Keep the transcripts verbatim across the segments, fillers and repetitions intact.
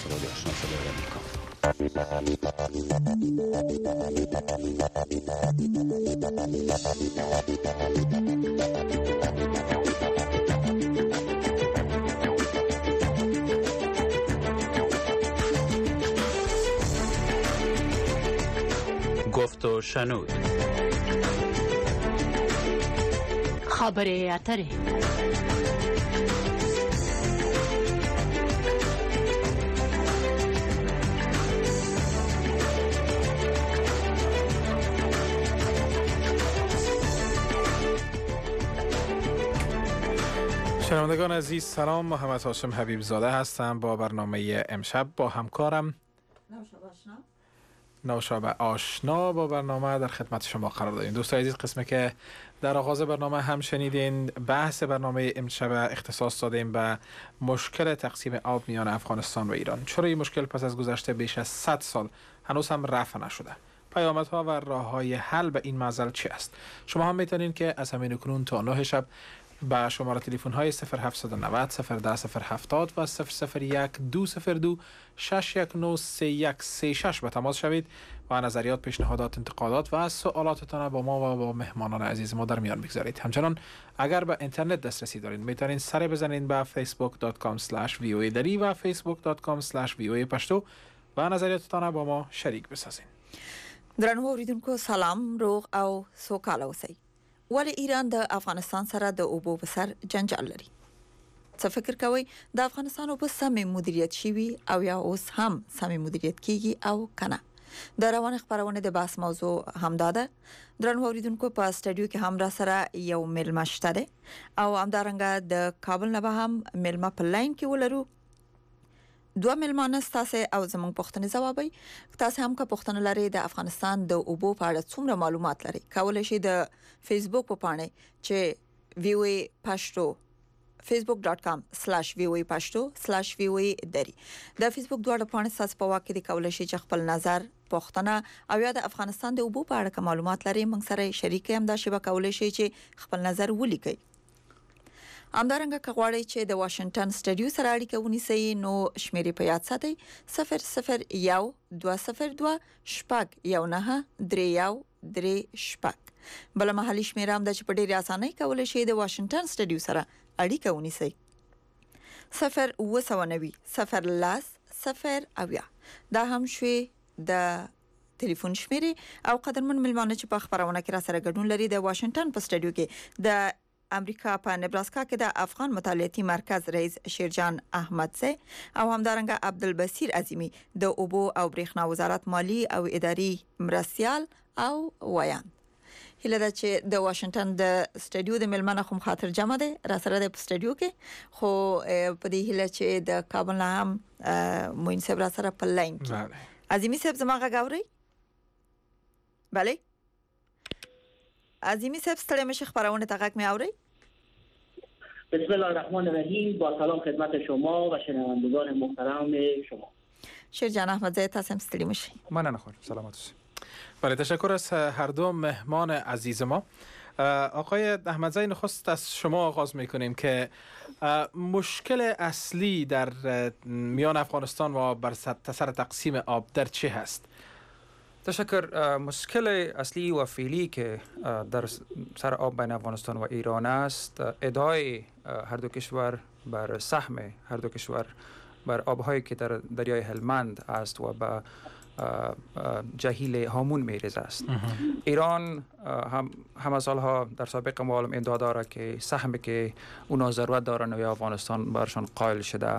رادیو آشنا صدای آمریکا. گفت و شنود. خبر اتره. شنوندگان عزیز سلام، محمد هاشم حبیب زاده هستم با برنامه امشب با همکارم نوشابه آشنا نوشابه آشنا با برنامه در خدمت شما قرار داریم. دوستان عزیز، قسمه که در آغاز برنامه هم شنیدین، بحث برنامه امشب اختصاص دادیم به مشکل تقسیم آب میان افغانستان و ایران. چرا این مشکل پس از گذشته بیش از صد سال هنوز هم رفع نشده؟ پیامدها و راههای حل به این معضل چی است؟ شما هم میتونین که از همین کنون تا نه شب با شماره تلفن های صفر هفت نه صفر صفر ده صفر هفتاد و صفر صفر یک دو صفر دو شش یک نه سه یک سه شش به تماس شوید و نظریات، پیشنهادات، انتقادات و سوالاتتان با ما و با مهمانان عزیز ما در میان بگذارید. همچنان اگر به اینترنت دسترسی دارین میتونین سر بزنین به فیسبوک دات کام اسلش وی او ای دری و فیسبوک دات کام اسلش وی او ای پشتو و نظریاتتان با ما شریک بسازین. درنو اوریدونکو سلام، روغ او سوکاله اوسئ. ولی ایران د افغانستان سره د اوبو په سر جنجال لري. څه فکر کوئ د افغانستان اوبه سمې مدیریت شوي او یا اوس هم سمې مدیریت کیږي او کنه؟ د روان خبرونه د بحث موضوع همدا ده. درنو اوریدونکو په سټډیو کې هم را سره یو ملما شته ده او همدارنګه د کابل نه به هم ملما په لاین کې ولرو. دوه ملمانه ستاسو او زموږ پوښتنې ځوابي. تاسو هم که پوښتنه لرئ د افغانستان د اوبو په اړه څومره معلومات لرئ، کولای شئ د فیسبوک په پاڼه چې وی او ای پښتو facebook dot com slash v o a pashto slash v o a دری د فیسبوک دواړه پاڼې تاسو په واقع د کولای شئ چې خپل نظر، پوښتنه او یا د افغانستان د اوبو په اړه معلومات لرئ موږ سره شریک هم دا شی به کولای شئ چې خپل نظر ولیکئ. همدارنګه که غواړئ چې د واشنگټن سټډیو سره اړیکه ونیسئ نو شمیرې په یاد ساتئ صفر صفر یو دوه صفر دوه شپږ یو نه درې یو درې شپږ. بل محلي شمیره هم د چې په ډېرې اسانۍ کولای شئ د واشنگټن سټډیو سره اړیکه ونیسئ صفر اوه سوه نوي صفر لاس صفر اویا. دا هم شوي د ټلیفون شمیرې او قدرمن ملمانه چې په خبرونه کې را سره ګډون لري د واشنگټن په سټډیو کې د امریکا په نبراسکا کې د افغان مطالعاتي مرکز رئیس شیرجان احمدزی او همدارنګه عبدالبصیر عظیمی د اوبو او برېښنا وزارت مالی او اداري مرستیال او ویان. هله دا چې د واشنگټن د سټډیو د ملمنه خو خاطر جمع ده را سره د سټډیو کې خو په دې هله چې د کابل نه هم موین صاحب را سره په لاین کې. عظیمی صاحب زما غاوري؟ بله عظیمی صاحب ستړي مشه خبرونه تا غږ می اوري؟ بسم الله الرحمن الرحیم. با سلام خدمت شما و شنوندگان محترم شما. شیرجان احمدزی تاسو هم ستړي مشه. مننه خور، سلامت باشید. بله، تشکر از هر دو مهمان عزیز ما. آقای احمدزی، نخست از شما آغاز میکنیم که مشکل اصلی در میان افغانستان و بر سر تقسیم آب در چه هست؟ تشکر. مشکل اصلی و فعلی که در سر آب بین افغانستان و ایران است ادعای هر دو کشور بر سهم هر دو کشور بر آبهایی که در دریای هلمند است و به جهیل هامون میریزه است. ایران هم همه سالها در سابق معلوم ادعا داره که سهمی که اونا ضرورت دارن و افغانستان برشان قائل شده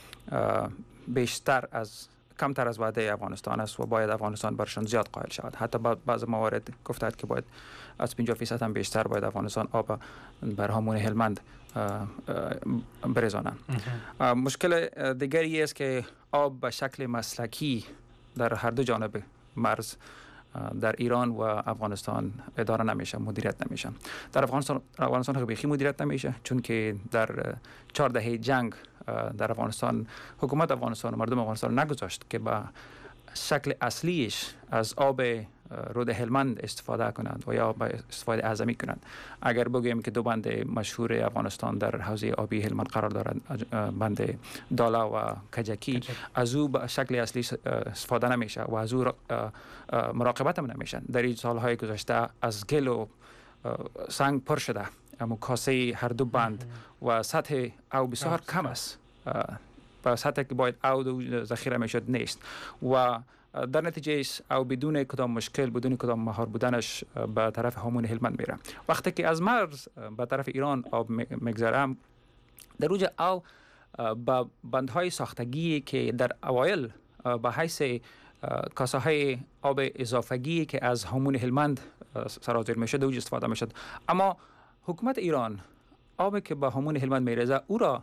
بیشتر از کمتر از وعده افغانستان است و باید افغانستان برشان زیاد قائل شود. حتی بعض موارد گفتند که باید از پنجاه فیصد هم بیشتر باید افغانستان آب بر هامون هلمند بریزانند. مشکل دیگری است که آب به شکل مسلکی در هر دو جانب مرز در ایران و افغانستان اداره نمیشه، مدیریت نمیشه. در افغانستان افغانستان بیخی مدیریت نمیشه چون که در چهار دهه جنگ در افغانستان حکومت افغانستان و مردم افغانستان نگذاشت که با شکل اصلیش از آب رود هلمند استفاده کنند و یا با استفاده اعظمی کنند. اگر بگویم که دو بند مشهور افغانستان در حوزه آبی هلمند قرار دارند، بند دالا و کجکی، از او به شکل اصلی استفاده نمیشه و از او مراقبت هم نمیشن. در این سالهای گذشته از گل و سنگ پر شده، اما کاسه هر دو بند و سطح آب بسیار کم است. با سطحی که باید آب ذخیره میشد نیست و در نتیجه او بدون کدام مشکل، بدون کدام مهار بودنش به طرف هامون هلمند میره. وقتی که از مرز به طرف ایران آب میگذره، در اوج او با بندهای ساختگی که در اوایل به حیث کاسه های آب اضافگی که از هامون هلمند سرازیر میشد اوج استفاده میشد، اما حکومت ایران آبی که به هامون هلمند میریزه او را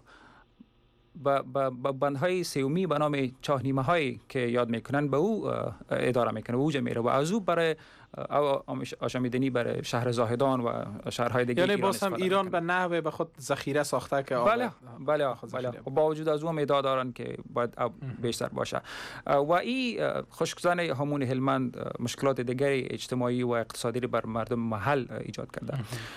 با با بندهای سیومی به نام چاهنیمه هایی که یاد میکنن به او اداره میکنه، اوج میره و از او برای آشامیدنی برای شهر زاهدان و شهرهای دیگه یعنی ایران باز هم ایران به نحوه به خود ذخیره ساخته که بله بله بله با وجود از اون ادعا دارن که باید آب بیشتر باشه و این خشکزن هامون هلمند مشکلات دیگری اجتماعی و اقتصادی بر مردم محل ایجاد کرده.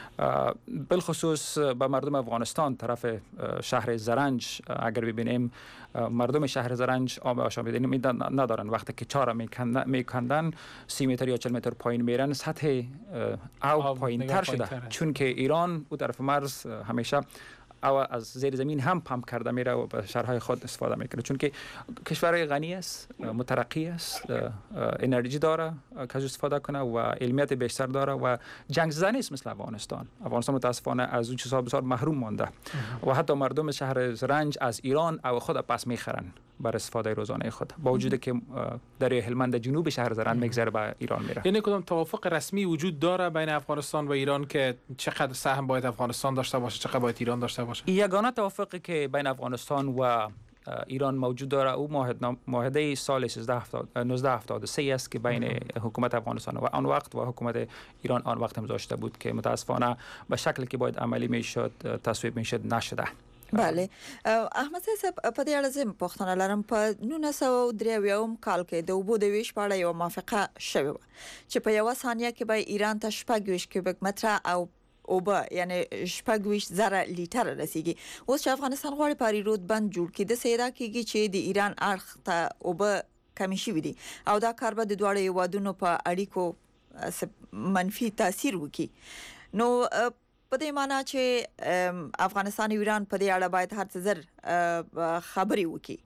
بالخصوص به مردم افغانستان طرف شهر زرنج اگر ببینیم، مردم شهر زرنج آب آشامیدنی ندارن. وقتی که چهار میکندن سی متر یا چهل متر پایین میرن، سطح آب پایین تر شده، چون که ایران او طرف مرز همیشه او از زیر زمین هم پمپ کرده میره و به شهرهای خود استفاده میکنه، چون که کشور غنی است، مترقی است، انرژی داره که استفاده کنه و علمیت بیشتر داره و جنگ زده است مثل افغانستان. افغانستان متاسفانه از اون چیزها بسیار محروم مانده و حتی مردم شهر زرنج از ایران او خود پس میخرن بر استفاده روزانه خود، با وجودی که دریای هلمند جنوب شهر زرنج میگذره به ایران میره. یعنی کدام توافق رسمی وجود داره بین افغانستان و ایران که چقدر سهم باید افغانستان داشته باشه، چقدر باید ایران داشته باشه؟ یگانه توافقی که بین افغانستان و ایران موجود داره او معاهده سال نوزده هفتاد و سه است که بین حکومت افغانستان و آن وقت و حکومت ایران آن وقت هم داشته بود که متاسفانه به شکلی که باید عملی میشد تصویب میشد نشده. بله احمد صاحب په دې اړه زم پوښتنه لرم. په نولس سوه درې اویایم کال کې د اوبو د ویش په اړه یو موافقه شوې وه چې په یو ثانیه کې به ایران ته شپږ ویشت کیوبیک متره او اوبه یعنی شپږ ویشت زره لیټر رسیږي. اوس چې افغانستان غواړي پاري رود بند جوړ کړي، د سیدا کېږي چې د ایران اړخ ته اوبه کمی شوي دي او دا کار به د دواړو هیوادونو په اړیکو منفي تاثیر وکړي. نو په دې معنی چې افغانستان او ایران په دې اړه باید هر څه زر خبرې وکړي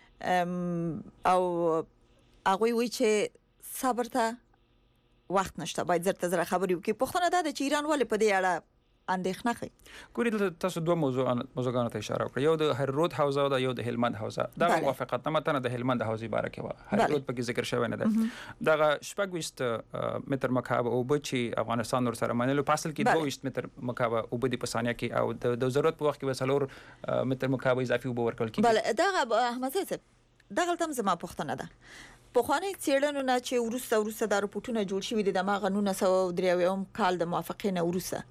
او هغه وی چې صبر ته وخت نشته، باید زر ته زر خبرې وکړي. پوښتنه ده چې ایران ولې په دې اړه اندېښنه کوي؟ ګوري تاسو دوه موضوع موضوعګانو ته اشاره وکړه، یو د هررود حوزه او یو د هلمند حوزه. دا موافقت نه متنه د هلمند حوزه باره کې و، هررود په کې ذکر شوی نه ده. دا شپږ ویشت متر مکعب او بچي افغانستان ور سره منلو په اصل کې دوه ویشت متر مکعب او بدی په ثانیه کې او د ضرورت په وخت کې وسلور متر مکعب اضافي او ورکول کیږي. بله دا احمد صاحب دا غلطم زما پوښتنه ده. په خوانې څېړنو نه چې ورسته ورسته د راپورټونه جوړ شوي دي د ما غنونه سو درې اویایم کال د موافقې نه ورسته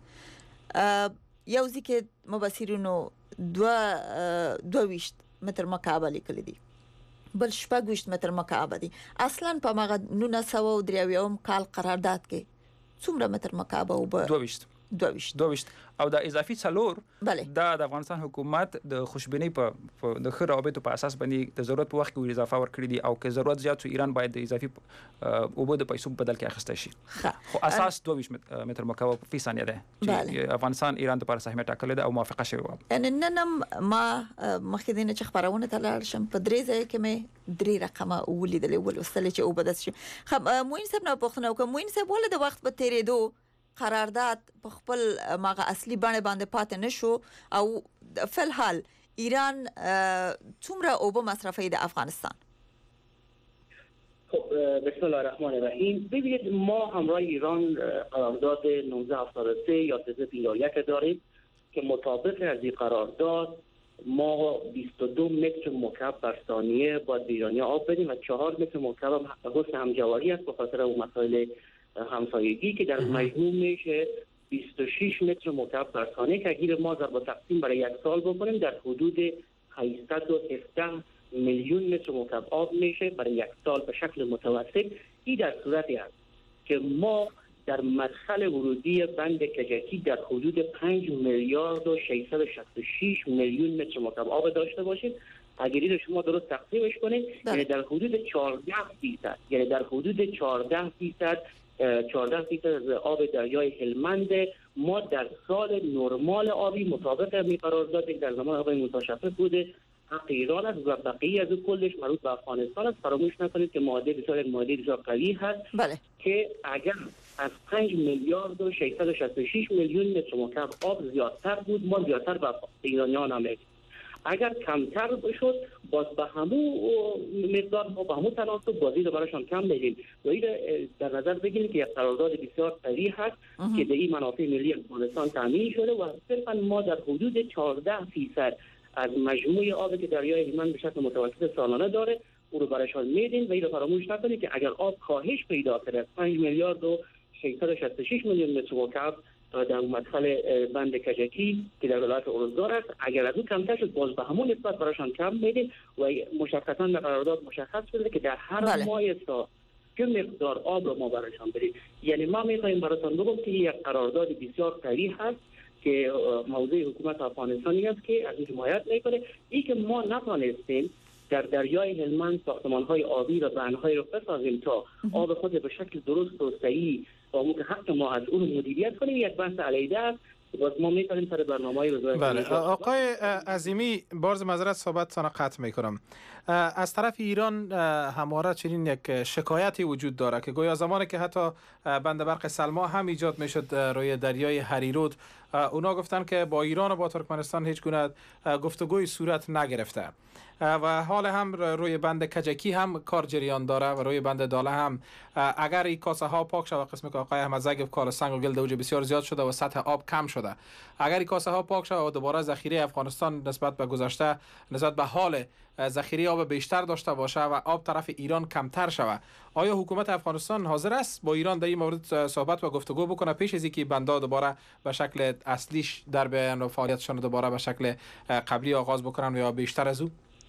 یو ځکه مبصرینو دوه دوه ویشت متر مکعب لیکل دي، بل شپږ ویشت متر مکعب دي. اصلا په ما غنونه سو درې اویایم کال قرارداد کې څومره متر مکعب او دوه ویشت دوه ویشت دوه ویشت او د اضافي څلور بله دا د افغانستان حکومت د خوشبینی په د خیر رابطو په اساس باندې د ضرورت په وخت کې اضافه ورکړي دي او که ضرورت زیات شو ایران باید د اضافي اوبو د پیسو بدل کې اخیسته شي. خو اساس دوه ویشت متر مکعب فی ثانیه ده چې افغانستان ایران ته پر سهمیه ټاکل ده او موافقه شوی و. ان نن ما مخکې دینه چې خبرونه ته لاړ شم په درې ځای کې مې درې رقمه ولیدلې ولوستل چې او بدس شي. خب موین صاحب نه پوښتنه وکم، موین صاحب ولې د وخت په تیریدو قرارداد په خپل ماغه اصلي باندې باندې پاتې نشو او فل حال ایران څومره اوبه مصرفي د افغانستان؟ خب بسم الله الرحمن الرحیم. ببینید ما همراه ایران قرارداد نوزده هفتاد و سه یا سه پنجاه و یک داریم که مطابق از این قرارداد ما بیست و دو متر مکعب بر ثانیه باید به ایرانی آب بدیم و چهار متر مکعب حسن همجواری است به خاطر اون مسائل همسایگی که در مجموع میشه بیست و شش متر مکعب بر ثانیه که اگر ما ضرب تقسیم برای یک سال بکنیم در حدود هشتصد و هفده میلیون متر مکعب آب میشه برای یک سال به شکل متوسط. این در صورتی است که ما در مدخل ورودی بند کجکی در حدود پنج میلیارد و ششصد و شصت و شش میلیون متر مکعب آب داشته باشیم. اگر این شما درست تقسیمش کنید یعنی در حدود چهارده فیصد یعنی در حدود چهارده فیصد چهارده فیصد از آب دریای هلمند ما در سال نرمال آبی مطابق می قرار دادیم در زمان آقای متشفف بوده حق ایران است و بقیه از کلش مربوط به افغانستان است. فراموش نکنید که ماده بسیار ماده بسیار قوی هست بله. که اگر از پنج میلیارد و ششصد و شصت و شش میلیون متر مکعب آب زیادتر بود ما زیادتر به ایرانیان هم میدیم. اگر کمتر شد باز به همون مقدار ما به همون تناسب بازی رو برایشان کم میدیم و این در نظر بگیرید که یک قرارداد بسیار قوی هست که به این منافع ملی افغانستان تامین شده و صرفا ما در حدود چهارده فیصد از مجموع آبی که دریای هلمند به شکل متوسط سالانه داره او رو برایشان میدیم و این رو فراموش نکنید که اگر آب کاهش پیدا کرد از پنج میلیارد و ششصد و شصت و شش میلیون متر مکعب در مدخل بند کجکی که در ولایت اروزگار است اگر از اون کمتر شد باز به همون نسبت برایشان کم میدیم و مشخصا در قرارداد مشخص شده که در هر بله. ماه سال که مقدار آب رو ما برایشان بدیم. یعنی ما میخوایم براتون بگم که یک قرارداد بسیار قوی هست که موضوع حکومت افغانستانی است که از این حمایت میکنه. این که ما نتونستیم در دریای هلمند ساختمان‌های آبی و بندهای رو بسازیم تا آب خود به شکل درست و صحیح با اون که حق ما از اون مدیریت کنیم یک بحث علیده است. باز ما می‌تونیم سر برنامه‌های وزارت. بله آقای عظیمی بارز معذرت صحبتتان قطع می‌کنم. از طرف ایران همواره چنین یک شکایتی وجود داره که گویا زمانی که حتی بند برق سلما هم ایجاد میشد روی دریای هریرود اونا گفتن که با ایران و با ترکمنستان هیچ گونه گفتگوی صورت نگرفته و حال هم روی بند کجکی هم کار جریان داره و روی بند داله هم اگر این کاسه ها پاک شود قسمی که آقای احمد زاگب کال سنگ و گل دوجه بسیار زیاد شده و سطح آب کم شده اگر این کاسه ها پاک شود و دوباره ذخیره افغانستان نسبت به گذشته نسبت به حال ذخیره آب بیشتر داشته باشه و آب طرف ایران کمتر شود آیا حکومت افغانستان حاضر است با ایران در این مورد صحبت و گفتگو بکنه پیش از اینکه بندا دوباره به شکل اصلیش در بیان و فعالیتشان دوباره به شکل قبلی آغاز بکنن یا بیشتر از او؟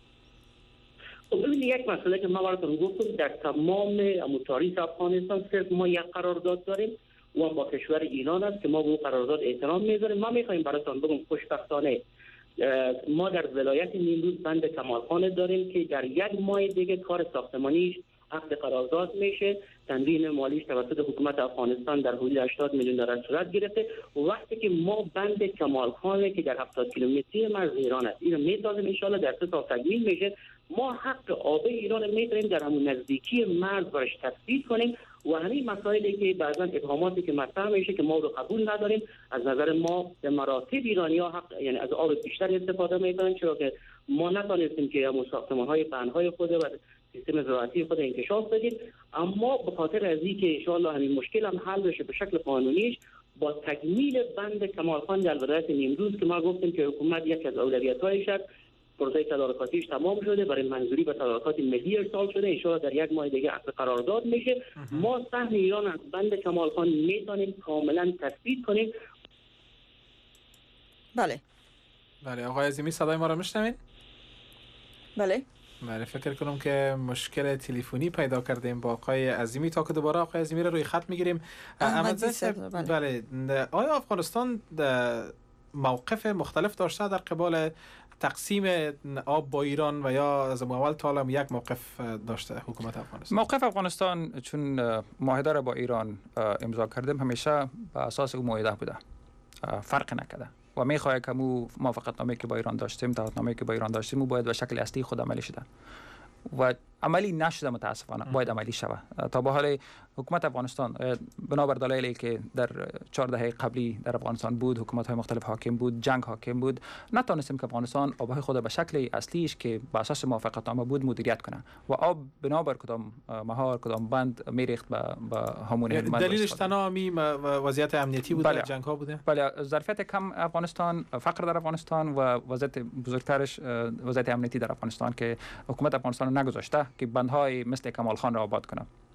ببینید یک مسئله که ما براتون گفتم در تمام تاریخ افغانستان صرف ما یک قرارداد داریم و با کشور ایران است که ما به اون قرارداد احترام میذاریم. ما میخوایم براتون بگم خوشبختانه ما در ولایت نیمروز بند کمالخان داریم که در یک ماه دیگه کار ساختمانیش عقد قرارداد میشه. تنظیم مالیش توسط حکومت افغانستان در حدود هشتاد میلیون دلار صورت گرفته و وقتی که ما بند کمالخان که در هفتاد کیلومتری مرز ایران است اینو میسازیم ان شاءالله در سه سال تکمیل میشه ما حق آب ایران میتونیم در همون نزدیکی مرز برش تثبیت کنیم و همین مسائلی که بعضا ابهاماتی که مطرح میشه که ما رو قبول نداریم از نظر ما به مراتب ایرانی‌ها حق یعنی از آب بیشتر استفاده میکنن چرا که ما نتونستیم که همون ساختمان‌های بندهای خود و سیستم زراعتی خود انکشاف بدیم اما به خاطر از اینکه ان شاءالله همین مشکل هم حل بشه به شکل قانونیش با تکمیل بند کمالخان در ولایت نیمروز که ما گفتیم که حکومت یک از اولویت‌هایش است پروژه تدارکاتیش تمام شده برای منظوری به تدارکات ملی ارسال شده ان شاءالله در یک ماه دیگه عقد قرارداد میشه ما سهم ایران از بند کمالخان میتونیم کاملا تثبیت کنیم. بله بله آقای عظیمی صدای ما رو میشنوین؟ بله بله فکر کنم که مشکل تلفنی پیدا کردیم با آقای عظیمی تا که دوباره آقای عظیمی رو روی خط میگیریم. احمد زاگب بله آیا افغانستان موقف مختلف داشته در قبال تقسیم آب با ایران و یا از اول تا الان یک موقف داشته حکومت افغانستان؟ موقف افغانستان چون معاهده را با ایران امضا کردیم همیشه به اساس اون معاهده بوده فرق نکرده و میخواد که مو موافقتنامه که با ایران داشتیم تعهدنامه که با ایران داشتیم مو باید به شکل اصلی خود عملی شده و عملی نشده متاسفانه باید عملی شود. تا به حال حکومت افغانستان بنابر دلایلی که در چهار دهه قبلی در افغانستان بود حکومت های مختلف حاکم بود جنگ حاکم بود نتونستیم که افغانستان آبهای خود به شکل اصلیش که به اساس موافقتنامه بود مدیریت کنه و آب بنابر کدام مهار کدام بند میریخت به به همون دلیلش تنامی وضعیت امنیتی بود. بله. جنگ ها بوده. بله ظرفیت کم افغانستان فقر در افغانستان و وضعیت بزرگترش وضعیت امنیتی در افغانستان که حکومت افغانستان نگذاشته که بندهای مثل کمال خان را آباد کنه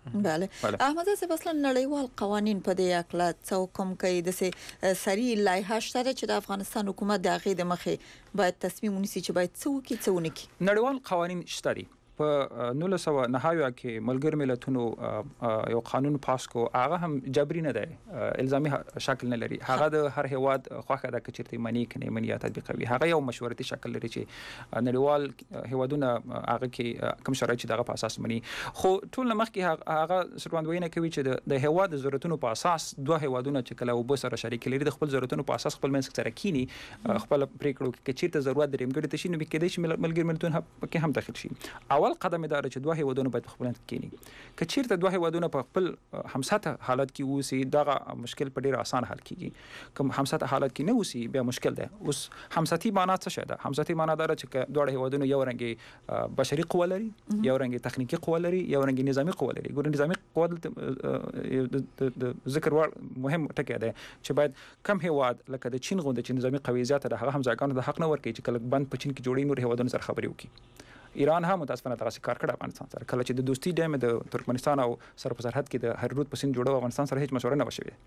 بله, بله. احمد صاحب اصلا نړیوال قوانین په دې اکلا څو کوم کوي د سه سری لایحه شته چې د افغانستان حکومت د هغه د مخې باید تصمیم ونیسي چې باید څو کې څو نه کی. نړیوال قوانین شته دي. په نولس سوه نهه کې ملګر ملتونو یو قانون پاس کو، هغه هم جبري نه دی، الزامي شکل نه لري. هغه د هر هیواد خوخه د کچرتي منی کني منی یا تطبیقوي. هغه یو مشورتي شکل لري چې نړیوال هیوادونه هغه کې کوم شرایط چې دغه په اساس مني. خو ټول مخ کې هغه سروندوینه کوي چې د هیواد ضرورتونو په اساس دوه هیوادونه چې کله وب سره شریک لري د خپل ضرورتونو په اساس خپل منځ سره کینی خپل پریکړو کې چیرته ضرورت دریم ګړي تشي نو کې د ملګر ملتون کې هم داخل شي. اول قدم دا چې دوه هیوادونه باید خپل منځ کینی. که چیرته دوه هیوادونه په خپل همساته حالت کې ووسی دغه مشکل په ډیر آسان حل کیږي. کوم همساته حالت کې نه ووسی بیا مشکل ده. اوس همساتی معنا څه شه ده؟ همساتی معنا دا چې دوه هیوادونه یو رنګي بشري قوه لري، یو رنګي تخنیکی قوه لري، یو رنګي نظامی قوه لري. ګور نظامی قوه د ذکر ور مهم ټکی ده چې باید کم هیواد لکه د چین غونډه چې نظامی قوی زیاته ده هغه هم ځاګانو د حق نه ورکړي چې کله بند په چین کې جوړي نور هیوادونو سره خبري وکړي. ایران هم متاسفانه دغه کار کړی افغانستان سره. کله چې د دوستي ډیم د ترکمنستان او سره په سرحد کې د هررود په سیند جوړو افغانستان سره هیڅ مشوره نه وشوي.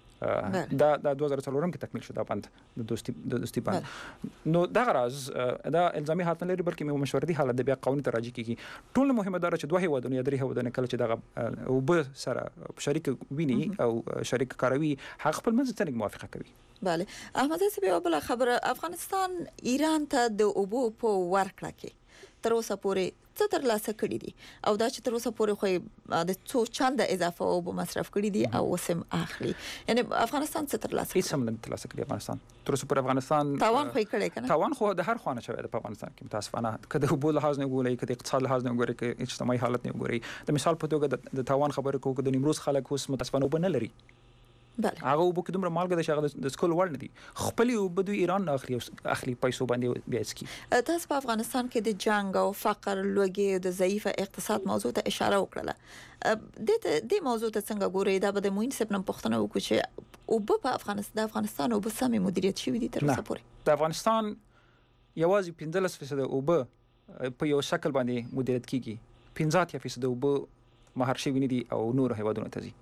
دا د دوه زره څلور کې تکمیل شو دا بند د دوستي د دوستي بند. نو دا غرض دا الزامي حالت نه لري بلکې مو مشورتي حالت د بیا قانوني تراجع کیږي. ټول مهمه دا چې دوه هیوادونه یا درې هیوادونه کله چې دغه او به سره شریک ویني او شریک کاروي هغه خپل منځ ته موافقه کوي. بله. احمد صاحب بل خبره، افغانستان ایران ته د اوبو په ورکړه کې تر اوسه پورې څه تر لاسه کړی دي او دا چې تر اوسه پورې خو د څو چنده اضافه اوبو مصرف کړی دي او وسم اخلي، یعنی افغانستان څه تر لاسه هیڅ هم نه تر لاسه کړی. افغانستان تر اوسه پورې افغانستان تاوان خو کړی کنه، تاوان خو د هر خوانه شوی د افغانستان کې متاسفانه کده اوبو لحاظ نه ګوري، کده اقتصاد لحاظ نه ګوري، کده اجتماعي حالت نه ګوري. د مثال په توګه د تاوان خبره کوو د نیمروز خلک اوس متاسفانه وبنه لري. بله. هغه وب کې دومره مالګه د شغله د سکول ور نه دي. خپل وب د ایران اخلي اخلي پیسو باندې بیا اسکی. تاسو په افغانستان کې د جنگ او فقر، لوګي او د ضعیف اقتصاد موضوع ته اشاره وکړه. د دې موضوع ته څنګه ګوري؟ دا به د موین سپنم پښتنه وکړي چې وب په افغانستان د افغانستان وب سمې مدیریت شوی دي تر اوسه پورې. د افغانستان یوازې پنځلس فیصد وب په یو شکل باندې مدیریت کیږي. پنځه فیصد وب مهار شوی نه دي او نور هیوادونو ته ځي.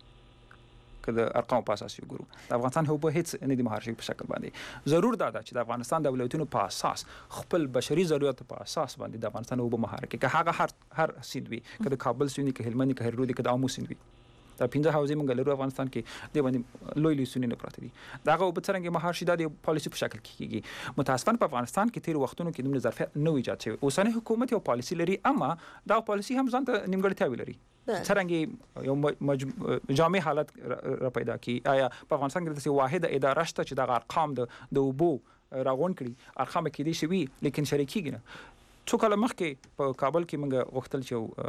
کله ارقام په اساس وګورو د افغانستان هو به هیڅ نه دي مهار شوی په شکل باندې. ضرور دا ده چې د افغانستان د ولایتونو په اساس خپل بشري ضرورت په اساس باندې د افغانستان هو به مهار کې که هغه هر هر سیند وي، کله کابل سیند کې هلمند کې هررود کې د امو سیند وي. دا پنځه حوزې مونږ لرو افغانستان کې د باندې لوی لوی سیندونه پراته دي. داغه په څنګه مهار شي د پالیسي په شکل کې کیږي. متاسفانه په افغانستان کې تیر وختونو کې د ظرفیت نو ایجاد شوی. اوسنۍ حکومت یو پالیسي لري اما دا پالیسي هم ځان ته نیمګړتیاوې لري. څنګه یو مج... جامع حالت را پیدا کی. آیا په افغانستان کې د واحد اداره شته چې د ارقام د د وبو راغون کړي؟ ارقام کې دي شوی لیکن شریکیږي نه. څو کله مخکې په کابل کې موږ غوښتل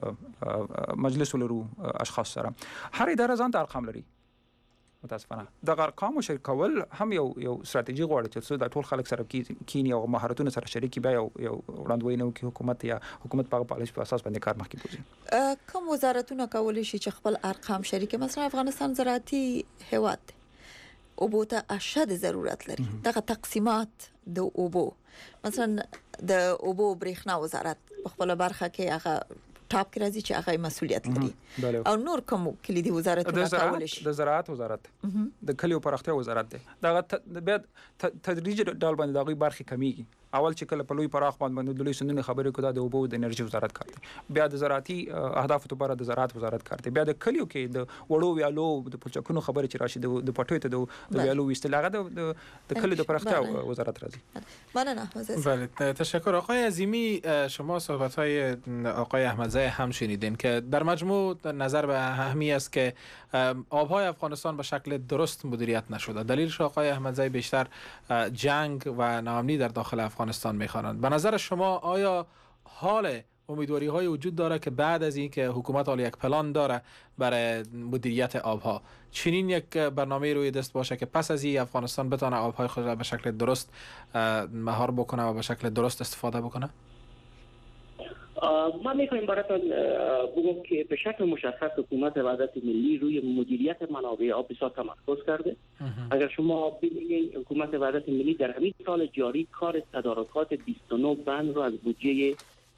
چې مجلس ولرو اشخاص سره. هر اداره ځان ته ارقام لري. متاسفانه د ارقام شریکول هم یو یو ستراتیژي غواړي چې څو د ټول خلک سره کینی او مهارتونه سره شریکي بیا یو یو وړاندوینه کوي حکومت یا حکومت په پالیسي په اساس باندې کار مخکې بوزي. کوم وزارتونه کولی شي چې خپل ارقام شریکي؟ مثلا افغانستان زراعتي هیواد اوبو ته اشد ضرورت لري. دغه تقسیمات د اوبو مثلا د اوبو برېښنا وزارت په خپل برخه کې هغه ټاپ کې راځي چې هغه مسؤلیت لري او نور کوم کلیدي وزارتونه کول شي. د زراعت وزارت، د کلیو پراختیا وزارت دی. دا بیا تدریجي ډول باندې دغه برخه کمیږي. اول چې کله په لوی پراخ باندې د لوی سندونه خبرې کوي د اوبو د انرژي وزارت کار دی. بیا د زراعتي اهداف ته لپاره د زراعت وزارت کار دی. بیا د کلیو کې د وړو ویالو د پلچکونو خبرې چې راشي د پټوي ته د ویالو وستلغه د د کلیو د پراختیا وزارت راځي. ممنون احمد. بله تشکر آقای عظیمی. شما صحبت‌های آقای احمدزی هم شنیدین که در مجموع نظر به اهمی است که آب‌های افغانستان به شکل درست مدیریت نشده. دلیلش آقای احمدزی بیشتر جنگ و ناامنی در داخل افغانستان می‌خوانند. به نظر شما آیا حال امیدواری های وجود داره که بعد از این که حکومت حالا یک پلان داره برای مدیریت آبها چنین یک برنامه روی دست باشه که پس از این افغانستان بتونه آبهای خود را به شکل درست مهار بکنه و به شکل درست استفاده بکنه؟ ما میخوایم براتون بگم که به شکل مشخص حکومت وحدت ملی روی مدیریت منابع آب بسیار تمرکز کرده. اگر شما ببینید حکومت وحدت ملی در همین سال جاری کار تدارکات بیست و نه بند رو از بودجه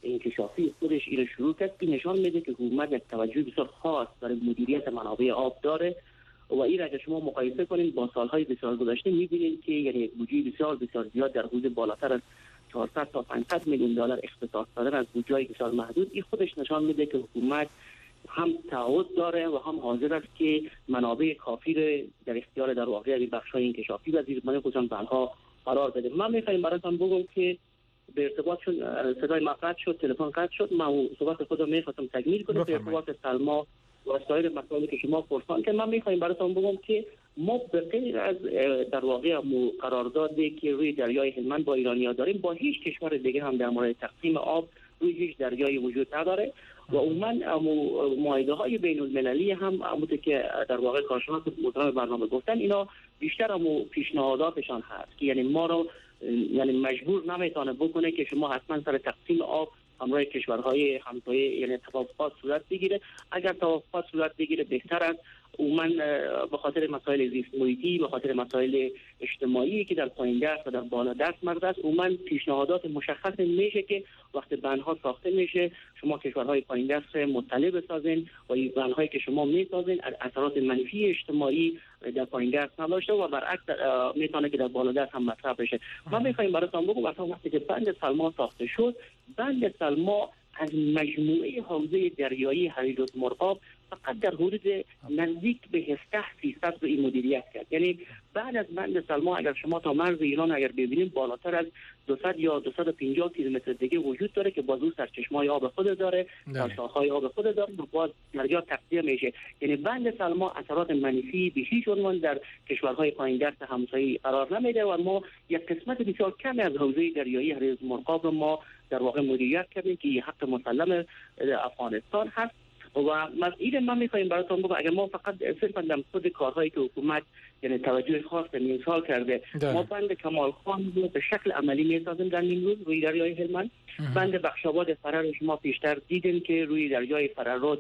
انکشافی خودش این شروع کرد که نشان میده که حکومت یک توجه بسیار خاص برای مدیریت منابع آب داره و این را اگر شما مقایسه کنید با سالهای بسیار گذشته می‌بینید که یعنی یک بودجه بسیار بسیار زیاد در حدود بالاتر از چهارصد تا پانصد میلیون دلار اختصاص دادن از بودجه بسیار محدود، این خودش نشان میده که حکومت هم تعهد داره و هم حاضر است که منابع کافی را در اختیار در واقع بخش‌های انکشافی و زیربنای خصوصا بندها قرار بده. من می‌خوایم براتون بگم که به ارتباط شد، صدای من قطع شد، تلفن قطع شد، من صحبت خودم می‌خواستم تکمیل کنم به ارتباط سلما و سایر مسائلی که شما پرسان که من می‌خوایم براتون بگم که ما به غیر از در واقع قراردادی که روی دریای هلمند با ایرانی‌ها داریم، با هیچ کشور دیگه هم در مورد تقسیم آب روی هیچ دریایی وجود نداره و عموما معاهده های بین المللی هم همونطور که در واقع کارشناس محترم برنامه گفتن اینا بیشتر هم پیشنهاداتشان هست که یعنی ما رو یعنی مجبور نمیتونه بکنه که شما حتما سر تقسیم آب همراه کشورهای همسایه یعنی توافقات صورت بگیره. اگر توافقات صورت بگیره بهتر است. عموما به خاطر مسائل زیست محیطی، به خاطر مسائل اجتماعی که در پایین دست و در بالا دست مرد است، عموما پیشنهادات مشخص میشه که وقتی بندها ساخته میشه شما کشورهای پایین دست مطلع بسازین و این بندهایی که شما میسازین اثرات منفی اجتماعی در پایین دست نداشته و برعکس میتونه که در بالا دست هم مطرح بشه. من میخوایم براتون بگم مثلا وقتی که بند سلما ساخته شد، بند سلما از مجموعه حوزه دریایی حریرود مرغاب فقط در حدود نزدیک به هفده فیصد رو این مدیریت کرد. یعنی بعد از بند سلما اگر شما تا مرز ایران اگر ببینید بالاتر از دویست یا دویست و پنجاه کیلومتر دیگه وجود داره که بازو سرچشمه‌های آب خود داره، سرشاخه‌های آب خود داره و باز دریا تقسیم میشه. یعنی بند سلما اثرات منفی به هیچ عنوان در کشورهای پایین دست همسایه قرار نمیده و ما یک قسمت بسیار کمی از حوزه دریایی حریرود مرغاب رو ما در واقع مدیریت کردیم که حق مسلم افغانستان هست و مسئله من میخوایم براتون بگم اگر ما فقط صرفا در خود کارهایی که حکومت یعنی توجه خاص به نیمسال کرده ده. ما بند کمال خان رو به شکل عملی میسازیم در نیمروز روی دریای هلمند. بند بخشاباد فرر شما پیشتر دیدیم که روی دریای فررود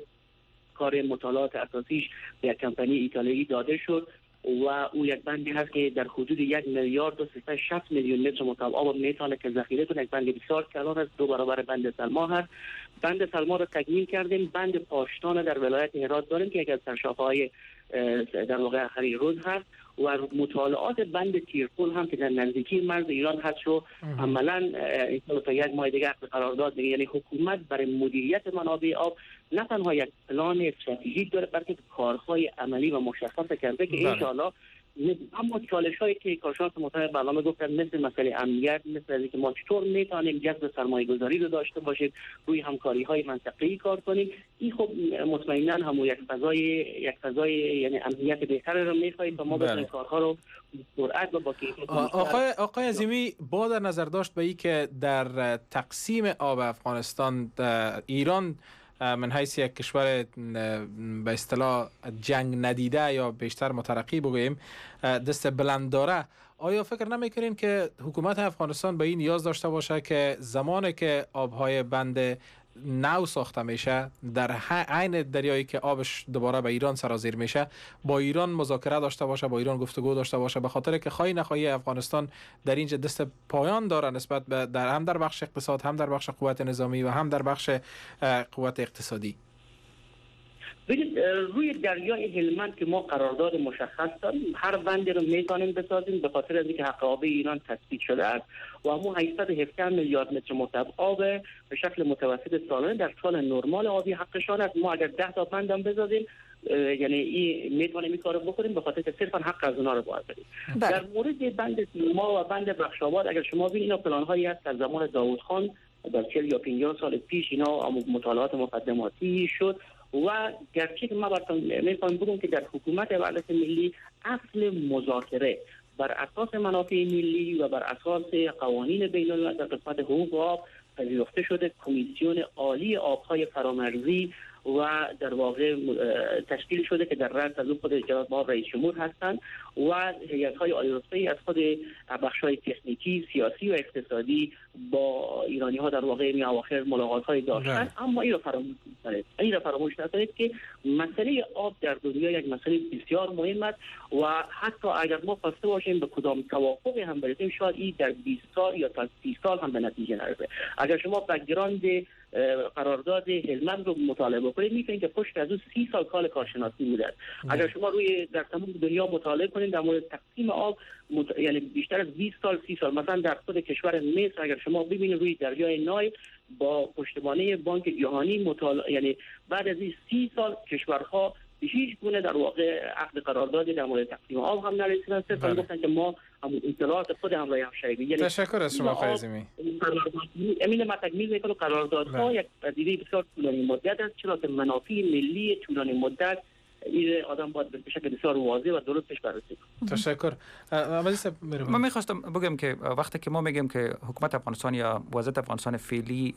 کار مطالعات اساسیش به یک کمپانی ایتالیایی داده شد و او یک بندی هست که در حدود یک میلیارد و سیصد و شصت میلیون متر مکعب آب میتونه که ذخیره کنه. یک بند بسیار کلان است، دو برابر بند سلما هست. بند سلما رو تکمیل کردیم. بند پاشتان در ولایت هرات داریم که یکی از سرشاخه‌های در واقع حریرود هست و مطالعات بند تیرپول هم که در نزدیکی مرز ایران هست رو عملاً تا یک ماه دیگه قرارداد دیگه. یعنی حکومت برای مدیریت منابع آب نه تنها یک پلان استراتژیک داره بلکه کارهای عملی و مشخص کرده که ان شاءالله اما چالش هایی که کارشناس محترم برنامه گفتن مثل مسئله امنیت، مثل اینکه ما چطور میتونیم جذب سرمایه گذاری رو داشته باشیم، روی همکاری های منطقه‌ای کار کنیم، این خب مطمئنا هم یک فضای یک فضای یعنی امنیت بهتر رو میخوایم و ما بتونیم کارها رو سرعت و با کیفیت. آقای آقای عظیمی با در نظر داشت به این که در تقسیم آب افغانستان ایران من حیث یک کشور به اصطلاح جنگ ندیده یا بیشتر مترقی بگوییم دست بلند داره، آیا فکر نمیکنین که حکومت افغانستان به این نیاز داشته باشه که زمانی که آبهای بند نو ساخته میشه در عین دریایی که آبش دوباره به ایران سرازیر میشه با ایران مذاکره داشته باشه، با ایران گفتگو داشته باشه، به خاطر که خواهی نخواهی افغانستان در اینجا دست پایان داره نسبت به در هم در بخش اقتصاد، هم در بخش قوت نظامی و هم در بخش قوت اقتصادی. ببینید روی دریای هلمند که ما قرارداد مشخص داریم، هر بندی رو میتونیم بسازیم به خاطر از اینکه حق آب ایران تثبیت شده است و همون هشتصد و هفده میلیارد متر مکعب آب به شکل متوسط سالانه در سال نرمال آبی حقشان است. ما اگر ده تا بند هم بسازیم یعنی این میتونیم این کارو بکنیم به خاطر که صرفا حق از اونها رو باید بدیم. در مورد بند سیما و بند بخشاباد اگر شما ببینید اینا پلان هایی است از زمان داوود خان در چهل یا پنجاه سال پیش اینا مطالعات مقدماتی شد و گرچه که ما براتون میخوایم بگم که در حکومت وحدت ملی اصل مذاکره بر اساس منافع ملی و بر اساس قوانین بین الملل در قسمت حقوق آب پذیرفته شده. کمیسیون عالی آبهای فرامرزی و در واقع تشکیل شده که در رأس از اون خود جناب ما رئیس جمهور هستند و هیئت‌های عالی‌رتبه‌ای از خود بخش‌های تکنیکی، سیاسی و اقتصادی با ایرانی‌ها در واقع این اواخر ملاقات‌های داشتن. اما این را فراموش نکنید این را فراموش نکنید که مسئله آب در دنیا یک مسئله بسیار مهم است و حتی اگر ما خواسته باشیم به کدام توافقی هم برسیم شاید این در بیست سال یا تا سی سال هم به نتیجه نرسه. اگر شما بک‌گراند قرارداد هلمند رو مطالعه بکنید می‌بینید که پشت از اون سی سال کار کارشناسی بوده است. اگر شما روی در تمام دنیا مطالعه کنید در مورد تقسیم آب مت... یعنی بیشتر از بیست سال سی سال مثلا در خود کشور مصر اگر شما ببینید روی دریای نایل با پشتیبانی بانک جهانی مطالعه یعنی بعد از این سی سال کشورها هیچ گونه در واقع عقد قراردادی در مورد تقسیم آب هم نرسیدن. صرفا گفتن که ما هم اطلاعات خود هم رای همشهری. یعنی تشکر از شما آقای عظیمی. امین ما تکمیل میکنم قراردادها یک پذیری بسیار طولانی مدت است چرا که منافع ملی طولانی مدت این آدم باید به شکل بسیار واضح و درستش بررسی کنه. تشکر. من میخواستم بگم که وقتی که ما میگیم که حکومت افغانستان یا وضعیت افغانستان فعلی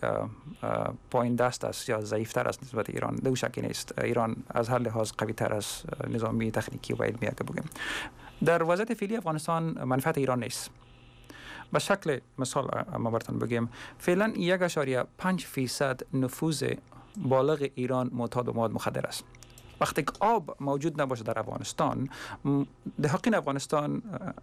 پایین دست است یا ضعیفتر است نسبت ایران، دو شکی نیست. ایران از هر لحاظ قوی تر از نظامی، تکنیکی و علمی که بگیم. در وضعیت فعلی افغانستان منفعت ایران نیست. به شکل مثال ما براتون بگیم فعلا یک اشاریه پنج فیصد نفوذ بالغ ایران معتاد به مواد مخدر است. وقتی که آب موجود نباشه در افغانستان، دهقین افغانستان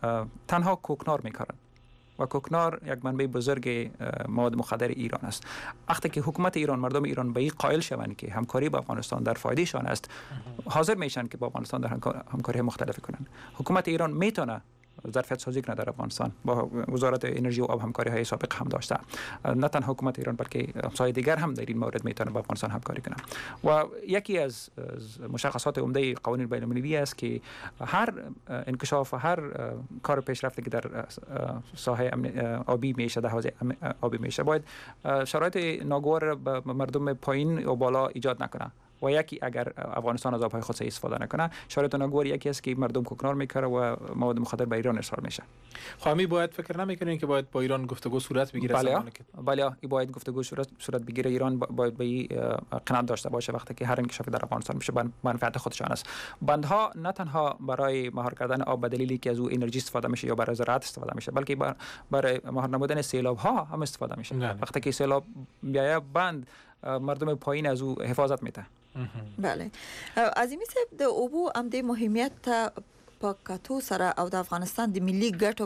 تنها کوکنار میکارن و کوکنار یک منبع بزرگ مواد مخدر ایران است. وقتی که حکومت ایران، مردم ایران به این قائل شوند که همکاری با افغانستان در فایدهشان است، حاضر میشن که با افغانستان در همکاری مختلف کنند. حکومت ایران میتونه ظرفیت سازی کنه در افغانستان، با وزارت انرژی و آب همکاری های سابق هم داشته. نه تنها حکومت ایران بلکه همسایه دیگر هم در این مورد میتونه با افغانستان همکاری کنه. و یکی از مشخصات عمده قوانین بین المللی است که هر انکشاف و هر کار پیشرفته که در ساحه آبی میشه، در حوزه آبی میشه، باید شرایط ناگوار به مردم پایین و بالا ایجاد نکنه. و یکی اگر افغانستان از آبهای خود استفاده نکنه، شرایط ناگوار یکی است که مردم کوکنار میکنه و مواد مخدر به ایران ارسال میشه. خوامی باید فکر نمیکنین که باید با ایران گفتگو صورت بگیره؟ بله بله این باید گفتگو صورت صورت بگیره. ایران باید به قناعت داشته باشه وقتی که هر انکشافی در افغانستان میشه منفعت خودشان است. بندها نه تنها برای مهار کردن آب به دلیلی که از او انرژی استفاده میشه یا برای زراعت استفاده میشه، بلکه برای مهار نمودن سیلاب ها هم استفاده میشه. نه. وقتی که سیلاب بیایه بند مردم پایین از او حفاظت میته. بله. عظیمی صاحب د اوبو ام د مهمیت په کاتو سره او د افغانستان د ملي ګټو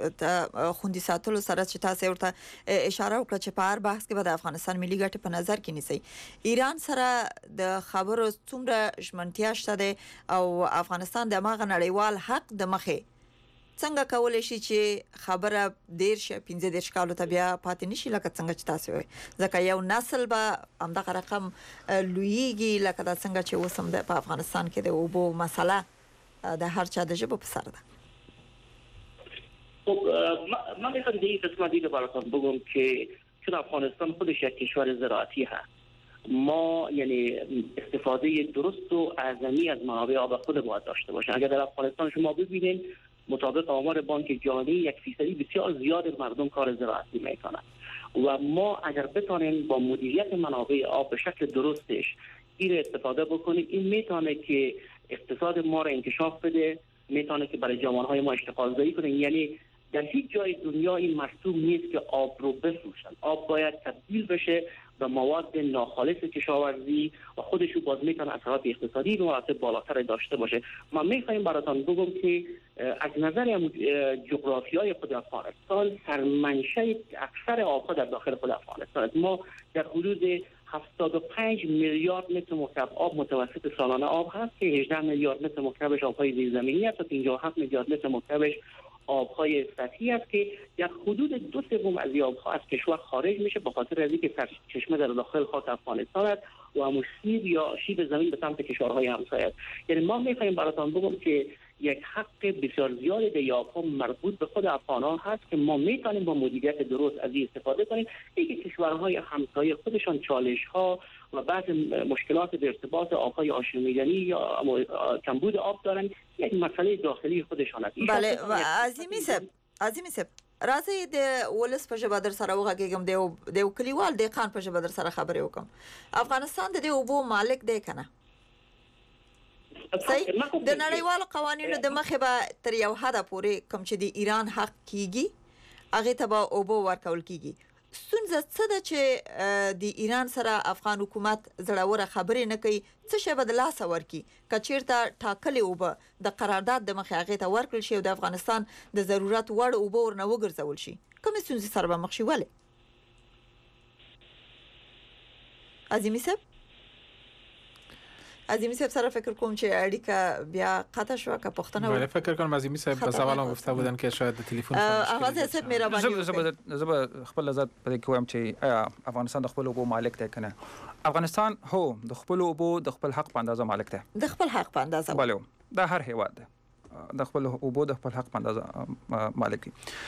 په خوندي ساتلو سره چې تاسو ورته اشاره وکړه چې په هر بحث کې به د افغانستان ملي ګټې په نظر کې نیسي. ایران سره د خبرو څومره ژمنتیا شته ده او افغانستان د ماغه نړیوال حق د مخه څنګه کولای شي چې خبره ډیر شه پنځه دیرش کالو ته بیا پاتې نشي لکه څنګه چې تاسو وایي، ځکه یو نسل به همدغه رقم لویږي لکه دا څنګه چې اوس هم په افغانستان کې د اوبو مسله د هر چا د ژبه په سر ده. خب من میخوام دیگه قسمت دیگه براتون بگم که چون افغانستان خودش یک کشور زراعتی هست، ما یعنی استفاده درست و اعظمی از منابع آب خود باید داشته باشیم. اگر در افغانستان شما ببینید مطابق آمار بانک جهانی یک فیصدی بسیار زیاد مردم کار زراعتی میکنند و ما اگر بتونیم با مدیریت منابع آب به شکل درستش این استفاده بکنیم، این میتونه که اقتصاد ما را انکشاف بده، میتونه که برای جوانهای ما اشتغال زایی کنه. یعنی در هیچ جای دنیا این مرسوم نیست که آب رو بفروشن. آب باید تبدیل بشه به مواد ناخالص کشاورزی و خودش رو باز میتونه اثرات اقتصادی رو حتی بالاتر داشته باشه. ما میخوایم براتون بگم که از نظر جغرافیای خود افغانستان سرمنشأ اکثر آبها در داخل خود افغانستان است. ما در حدود هفتاد و پنج میلیارد متر مکعب آب متوسط سالانه آب هست که هجده میلیارد متر مکعبش آبهای زیرزمینی است و پنجاه و هفت میلیارد متر مکعبش آبهای سطحی است که در حدود دو سوم از این آبها از کشور خارج میشه به خاطر از اینکه سرچشمه در داخل خاک افغانستان است و همون شیب یا شیب زمین به سمت کشورهای همسایه است. یعنی ما میخوایم براتون بگم که یک حق بسیار زیاد به آبها مربوط به خود افغانان هست که ما میتونیم با مدیریت درست از این استفاده کنیم. اینکه کشورهای همسایه خودشان چالش ها و بعض مشکلات در ارتباط آبهای آشامیدنی یا کمبود آب دارن، یک مسئله داخلی خودشان است. بله عظیمی صاحب عظیمی صاحب راځي د ولس په ژبه در سره وغږیږم د یو کلیوال دهقان په ژبه در سره خبرې وکم. افغانستان د دې اوبو مالک دی کنه؟ صحیح. د نړیوالو قوانینو د مخې به تر یو حده پورې کوم چې د ایران حق کیږي هغه ته به اوبو ورکول کیږي. ستونزه څه ده چې د ایران سره افغان حکومت زړوره خبرې نه کوي؟ څه شی به د لاسه ورکي که چیرته ټاکلې اوبه د قرارداد د مخې هغې ته ورکړل شي او د افغانستان د ضرورت وړ اوبه ورنه وګرځول شي؟ کومې ستونزې سره به مخ شي؟ ولې عظیمي صاحب عظیمی صاحب سره فکر کوم چې اړیکه بیا قطع شو که پښتنه ولی فکر کنم عظیمی صاحب به سوالم گفته بودن که شاید تلفن آواز صاحب مهرباني زب زب خپل لذت پدې کوم چې آیا افغانستان د خپل اوبو مالک دی کنه؟ افغانستان هو د خپل اوبو د خپل حق په اندازه مالک دی. د خپل حق په اندازه بله دا هر هیواد دی د خپل اوبو د خپل حق په اندازه مالک دی.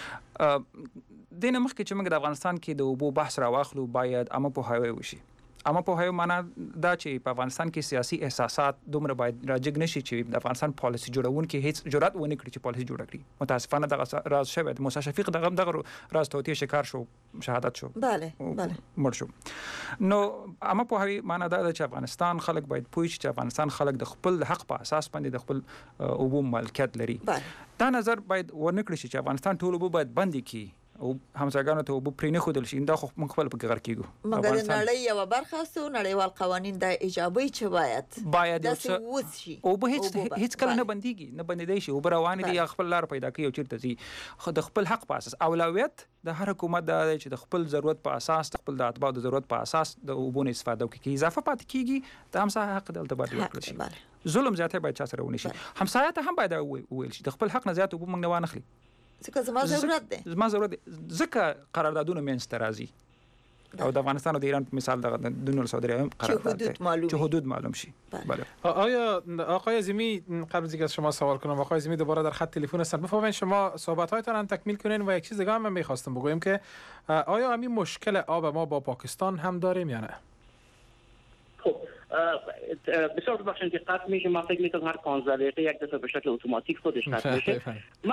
دینه مخکې چې موږ د افغانستان کې د اوبو بحث راواخلو باید عامه پوهاوی وشي. اما په هیو معنا دا چې په افغانستان کې سیاسي احساسات دومره باید راجګ نشي چې د افغانستان پالیسي جوړون کې هیڅ جرأت ونه کړي چې پالیسي جوړ کړي. متاسفانه دغه راز شوی د موسی شفیق دغه دغه راز توتی شکار شو، شهادت شو. بله بله مړ شو. نو اما په هیو معنا دا چې افغانستان خلک باید پوه شي چې افغانستان خلک د خپل حق په اساس باندې د خپل اوبو ملکیت لري. دا نظر باید ونه کړی چې افغانستان ټول اوبو باید بند کړي او همساګانو ته وب پرې نه خودل شي. دا خو موږ خپل په غر کېګو. مګر د نړۍ یو برخه سو نړیوال قوانین د ایجابي چې باید باید اوس شي او به هیڅ هیڅ کله نه بنديږي نه بندیدای شي او روان دي خپل لار پیدا کوي او چیرته زی خو د خپل حق په اساس اولویت د هر حکومت د چې د خپل ضرورت په اساس د خپل د اتباع د ضرورت په اساس د اوبونې استفاده کوي. اضافه پات کیږي د همسایه حق د تبادله ورکړي شي. ظلم زیاته باید چا سره ونی شي. همسایه ته هم باید ویل شي د خپل حق نه زیات وب موږ نه وانخلي. ځکه زما ضرورت دی زما ضرورت دی ځکه قراردادونه مینځ ته راځي او د افغانستان او د ایران په مثال د دونو سعودي عرب قرارداد چې حدود معلوم شي. بله آیا آقای عظیمی قبل از اینکه از شما سوال کنم آقای عظیمی دوباره در خط تلفن هستن بفرمایید شما صحبت‌هایتان هم تکمیل کنین و یک چیز دیگه هم می‌خواستم بگویم که آیا همین مشکل آب ما با پاکستان هم داریم یا نه؟ خب بسیار بخشن که قطع میشه. من فکر میکنم هر پانزده دقیقه یک دفعه به شکل اتوماتیک خودش قطع میشه. من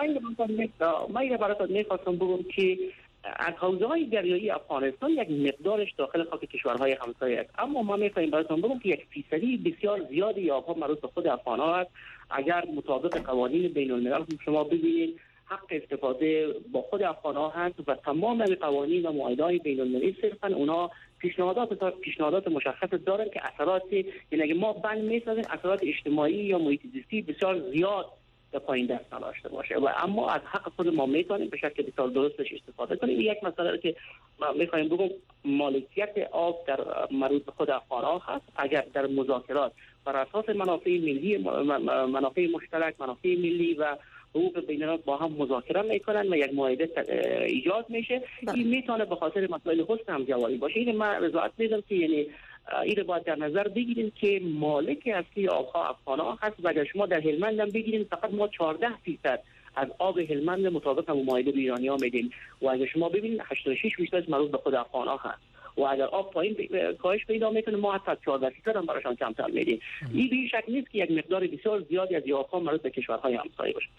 اینو براتون میخواستم بگم که از حوزه‌های دریایی افغانستان یک مقدارش داخل خاک کشورهای همسایه است، اما ما میخوایم براتون بگم که یک فیصدی بسیار زیادی آبها مربوط به خود افغان‌ها است. اگر مطابق قوانین بین الملل شما ببینید حق استفاده با خود افغان‌ها هست و تمام قوانین و معاهده‌های بین المللی صرفاً اونا پیشنهادات پیشنهادات مشخص دارن که اثرات یعنی اگه ما بند می‌سازیم اثرات اجتماعی یا محیط زیستی بسیار زیاد به پایین دست نداشته باشه و اما از حق خود ما میتونیم به شکل بسیار درستش استفاده کنیم. یک مسئله که ما می‌خوایم بگم مالکیت آب در مربوط به خود افغان‌ها هست. اگر در مذاکرات بر اساس منافع ملی منافع مشترک منافع ملی و حقوق بین‌الملل با هم مذاکره میکنن و یک معاهده ایجاد میشه، این میتونه به خاطر مسائل حسن همجواری باشه. این من رضایت میدم که یعنی این باید در نظر بگیریم که مالک اصلی آبها افغان‌ها هست و اگر شما در هلمند هم بگیرید فقط ما چهارده درصد از آب هلمند مطابق با معاهده به ایرانی‌ها میدیم و اگر شما ببینید هشتاد و شش درصد مربوط به خود افغان‌ها هست و اگر آب پایین کاهش پیدا میکنه ما حتی چهارده درصد هم براشون کمتر میدیم. این به شک نیست که یک مقدار بسیار زیادی از آبها مربوط به کشورهای همسایه باشه.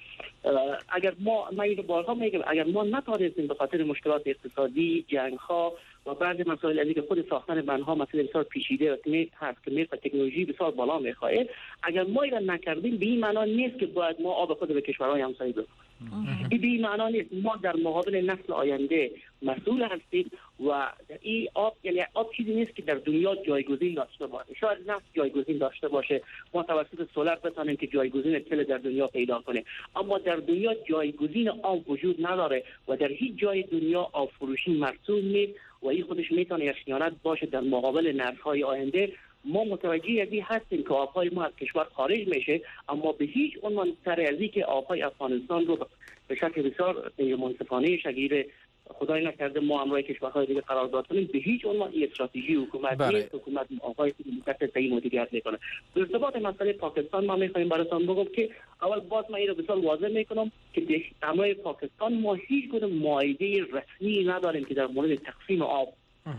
اگر ما ما این بارها میگم اگر ما نتوانستیم به خاطر مشکلات اقتصادی، جنگ‌ها و بعضی مسائل از اینکه خود ساختن بندها مسئله بسیار پیچیده هست که میخواد تکنولوژی بسیار بالا میخواد، اگر ما این نکردیم به این معنا نیست که باید ما آب خود به کشورهای همسایه بفرستیم. این به این معنا نیست. ما در مقابل نسل آینده مسئول هستیم و این آب یعنی آب چیزی نیست که در دنیا جایگزین داشته باشه. شاید نفت جایگزین داشته باشه، ما توسط سولر بتونیم که جایگزین تل در دنیا پیدا کنه، اما در دنیا جایگزین آب وجود نداره و در هیچ جای دنیا آب فروشی مرسوم نیست و این خودش میتونه یک خیانت باشه در مقابل نسل‌های آینده. ما متوجه از این هستیم که آبهای ما از کشور خارج میشه، اما به هیچ عنوان سر از این که آبهای افغانستان رو به شکل بسیار منصفانه شگیر خدای نکرده ما همراه کشورهای دیگه قرار داد کنیم به هیچ عنوان این استراتژی حکومت نیست. حکومت آبهای مملکت صحیح مدیریت میکنه. در ارتباط مسئله پاکستان ما میخوایم براتون بگم که اول باز من این رو بسیار واضح میکنم که همراه پاکستان ما هیچ گونه معاهده رسمی نداریم که در مورد تقسیم آب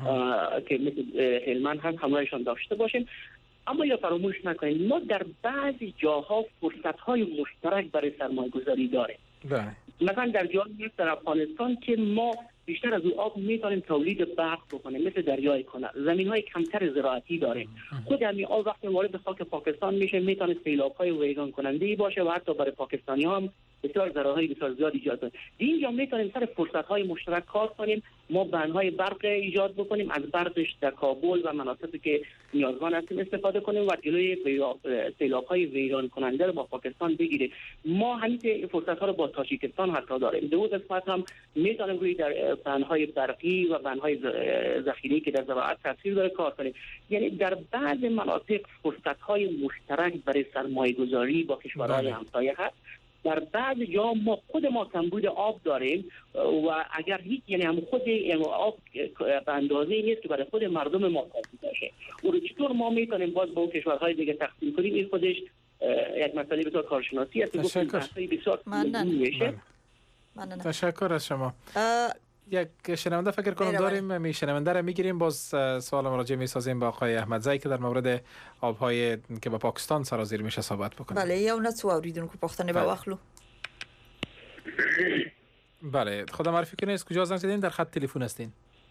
که مثل هلمند هم همراهشان داشته باشیم. اما یا فراموش نکنید ما در بعضی جاها فرصت‌های مشترک برای سرمایه‌گذاری داریم. مثلا در جایی در افغانستان که ما بیشتر از اون آب میتونیم تولید برق بکنیم، مثل دریای کنر، زمین های کمتر زراعتی داریم. خود همین آب وقتی وارد خاک پاکستان میشه میتونه سیلاب های ویران کننده باشه و حتی برای پاکستانی ها هم بسیار ضررهای بسیار زیاد ایجاد کنه. اینجا میتونیم سر فرصت های مشترک کار کنیم، ما بندهای برق ایجاد بکنیم، از برقش در کابل و مناطقی که نیازمند هستیم استفاده کنیم و جلوی سیلاب های ویران کننده رو با پاکستان بگیریم. ما همین فرصت ها رو با تاجیکستان حتی داریم. دو قسمت هم میتونیم روی در بندهای برقی و بندهای ذخیره‌ای که در زراعت تاثیر داره کار کنیم. یعنی در بعض مناطق فرصت های مشترک برای سرمایه گذاری با کشورهای همسایه هست. در بعض جا ما خود ما کمبود آب داریم و اگر هیچ یعنی هم خود آب به اندازه نیست که برای خود مردم ما کافی باشه. و رو چطور ما میتونیم باز با کشورهای دیگه تقسیم کنیم، این خودش یک مسئله بسیار کارشناسی است. تشکر. بسیار میشه. تشکر از شما. یک شنونده فکر کنم داریم، می شنونده را میگیریم، باز سوال مراجعه میسازیم با آقای احمدزی که در مورد آبهای که با پاکستان سرازیر میشه صحبت بکنیم. بله یا نه تو اوریدونکو پختنه با واخلو. بله خدا معرفی کنید، از کجا زنگ زدین؟ در خط تلفن هستین.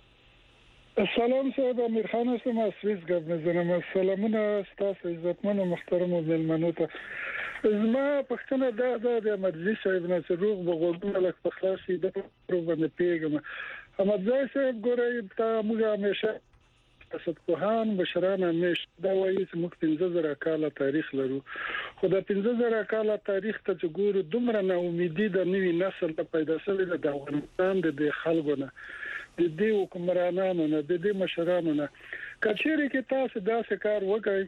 سلام صاحب، امیر خان هستم از سوئیس گپ میزنم. سلامونه استاد عزتمن و محترم و ملمنو ته. زما پښتنه دا د احمدزي صاحب نه روغ بغوګونه لک په خلاصي د پرو باندې پیګم. احمدزي صاحب ګورې تا موږ همیشه ستکوهان مشران همیشه دا وایي چې موږ پنځه زره کاله تاریخ لرو، خو دا پنځه زره کاله تاریخ ته چې ګورو دومره نا امیدي د نوي نسل ته پیدا شوې ده د افغانستان د خلکو نه، د دې حکمرانانو نه، د دې مشرانو نه. کچېرې کې تاسو داسې کار وکړئ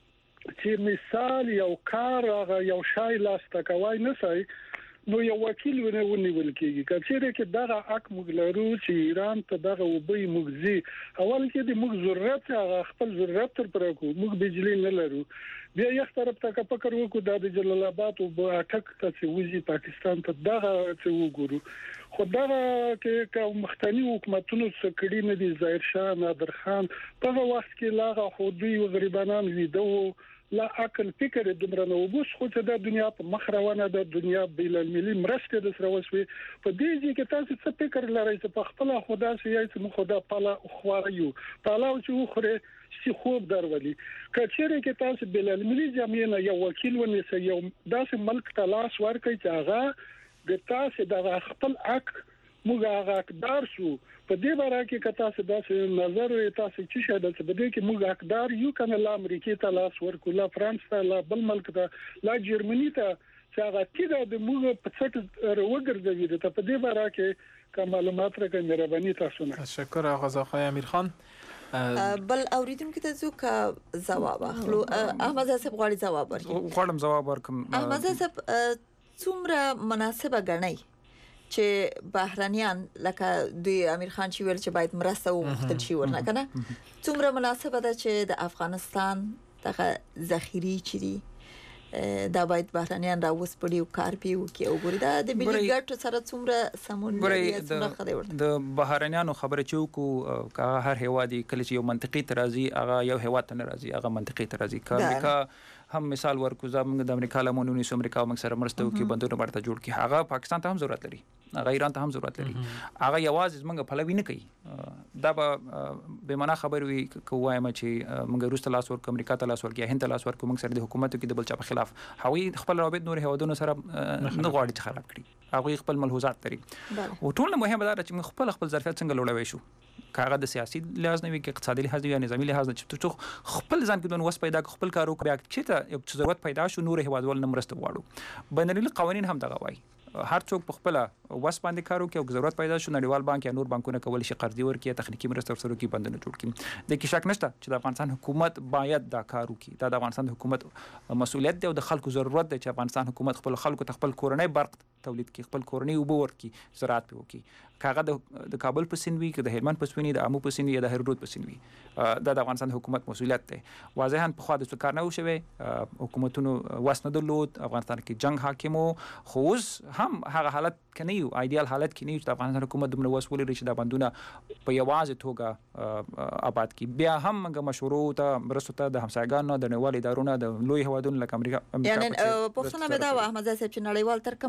چې مثال یو کار هغه یو شای لاس تکوای نه سي، نو یو وکیل ونه ونیول کیږي. کچېره کې دغه حق موږ لرو چې ایران ته دغه وبې مغزي اول کې د موږ ضرورت هغه خپل ضرورت تر پر کو موږ بجلی نه لرو. بیا یو طرف ته کا فکر وکړو د جلال آباد او اټک ته چې وزي پاکستان ته دغه څه وګورو. خو دغه کې کوم مختلف حکومتونو سکړی نه دي، ظاهر شاه، نادر خان په وخت کې لاغه خودي او غریبانان ویدو لا عقل فکر دمره نو بوس خو ته د دنیا په مخ روانه د دنیا بیل الملي مرسته د سره وسوي په دې ځکه کې تاسو څه فکر لرئ چې په خپل خدا سي یا چې خدا پالا خواريو پالا چې خوره سی خوب درولي. کچېره کې تاسو بیل الملي جامعه یو وکیل ونیسئ، یو داسې ملک تلاش ورکړي چې هغه د تاسو د خپل حق موږ هغه حقدار شو. په دې باره کې کتا څه داسې نظر وي تاسو چې شاید څه بده کې موږ حقدار یو کنه لا امریکای ته لاس ورکو، لا فرانس ته، لا بل ملک ته، لا جرمني ته چې هغه کېده د موږ په څټ وګرځوي. ته په دې باره کې کوم معلومات راکړئ مهرباني تاسو نه. تشکر آقا آقای امیر خان. بل اوریدونکو ته زو کا جواب اخلو. احمد صاحب غواړي جواب ورکړي. غواړم جواب ورکم. احمد صاحب څومره مناسبه ګڼئ چې بهرانيان لکه د امیر خان چې ویل چې باید مرسته وغوښتل شي ورنه کنه، څومره مناسبه ده چې د افغانستان دغه ذخیره چي دي دا باید بهرانيان راوسپړي او کار پیو کې او ګوري دا د ملي ګټو سره څومره سمون لري. د بهرانيانو خبره چې کو هر هوادي کله چې یو منطقي ترازی هغه یو هواد ته ناراضي، هغه منطقي ترازی کا هم مثال ورکو زموږ د امریکا لمونونی سو امریکا موږ سره مرسته وکي بندونه ورته جوړ کی، هغه پاکستان ته هم ضرورت لري، هغه ایران ته هم ضرورت لري، هغه یوازې موږ پلوي نه کوي. دا به به معنا خبر وي کووایم چې موږ روس ته لاس ورکو، امریکا ته لاس ورکو، هند ته لاس ورکو، موږ سره د حکومت کې د بل چا په خلاف هغوی خپل روابط نور هوادونو سره نه غواړي چې خراب کړي، هغوی خپل ملحوظات لري. او ټول مهمه دا چې موږ خپل خپل ظرفیت څنګه لوړوي شو، کاغه د سیاسي لحاظ نه وي کې اقتصادي لحاظ یا نظامی لحاظ نه، چې خپل ځان کې دون وس پیدا خپل کارو بیا چې ته یو ضرورت پیدا شو نور هوادول نه مرسته واړو. بینالمللي قوانین هم دغه وایي هر څوک په خپل وس باندې کارو کې او ضرورت پیدا شو نړیوال بانک یا نور بانکونه کول شي قرضې ورکړي، تخنیکی مرسته ورسره کوي، بندونه جوړ کړي. د کې شک نشته چې د افغانستان حکومت باید دا کار وکړي، دا د افغانستان حکومت مسؤلیت دی او د خلکو ضرورت دی چې افغانستان حکومت خپل خلکو ته خپل کورنۍ برق تولید کړي، خپل کورنۍ اوبه ورکړي، زراعت په وکړي. کاغه د کابل په سین وی کې د هلمند په سین وی د امو په سین وی د هرودود په سین وی دا د افغانستان حکومت مسؤلیت دی. واضحاً په خوا د څه کار نه وشوي، حکومتونو واس نه درلود، افغانستان کې جنگ حاکم وو، خو اوس هم هغه حالت کې نه یو، ایډیال حالت کې نه یو چې د افغانستان حکومت دومره وس ولري چې د بندونه په یوازې توګه آباد کړي. بیا هم موږ مشورو ته مرستو ته د همسایګانو د نړیوالو ادارو نه د لوی هوادونو لکه امریکا یعنی پښتنه مې دا و احمد صاحب چې نړیوال تر کوم حد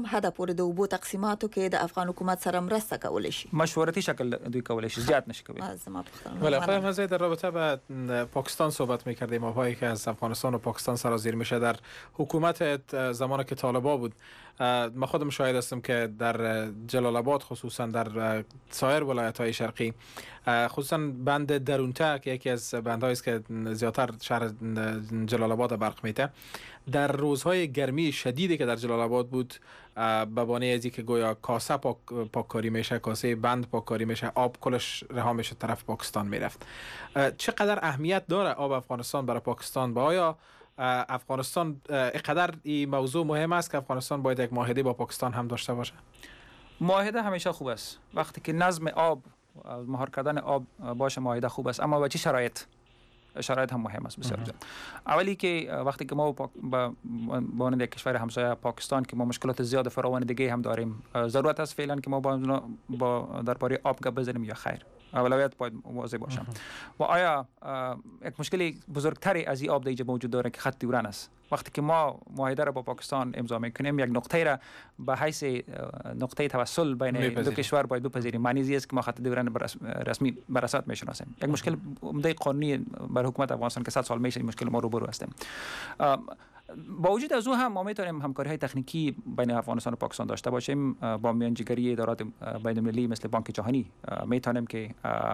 پورې د اوبو تقسیماتو کې د افغان حکومت سره مرسته کولای شي؟ مشورتي شکل دوی کولای شي، زیات نشه کوي. زما پوښتنه بله آقای مزید در رابطه با پاکستان صحبت می‌کردیم، آبایی که از افغانستان و پاکستان سرازیر میشه. در حکومت زمانی که طالبا بود ما خودم شاهد هستم که در جلال آباد خصوصا در سایر ولایت‌های شرقی خصوصا بند درونته که یکی از بندهایی است که زیادتر شهر جلال آباد برق میده، در روزهای گرمی شدیدی که در جلال آباد بود به بانه ازی که گویا کاسه پاک پاککاری میشه، کاسه بند پاککاری میشه، آب کلش رها میشه طرف پاکستان میرفت. چقدر اهمیت داره آب افغانستان برای پاکستان؟ با آیا افغانستان اینقدر این موضوع مهم است که افغانستان باید یک معاهده با پاکستان هم داشته باشه؟ معاهده همیشه خوب است. وقتی که نظم آب، مهار کردن آب باشه معاهده خوب است، اما با چه شرایط؟ شرایط هم مهم است بسیار زیاد. اولی که وقتی که ما با مانند کشور همسایه پاکستان که ما مشکلات زیاد فراوان دیگه هم داریم، ضرورت است فعلا که ما با, با درباره آب گپ بزنیم یا خیر؟ اولویت باید واضح باشه. و آیا یک مشکل بزرگتری از این آب دیگه موجود داره که خط دیوران است؟ وقتی که ما معاهده را با پاکستان امضا میکنیم، یک نقطه را به حیث نقطه توصل بین دو کشور باید بپذیریم. معنی است که ما خط دیوران رسمی براسات میشناسیم. یک مشکل عمده قانونی بر حکومت افغانستان که صد سال میشه این مشکل ما روبرو هستیم. با وجود از او هم ما میتونیم همکاری های تکنیکی بین افغانستان و پاکستان داشته باشیم. با میانجیگری ادارات بین المللی مثل بانک جهانی میتونیم که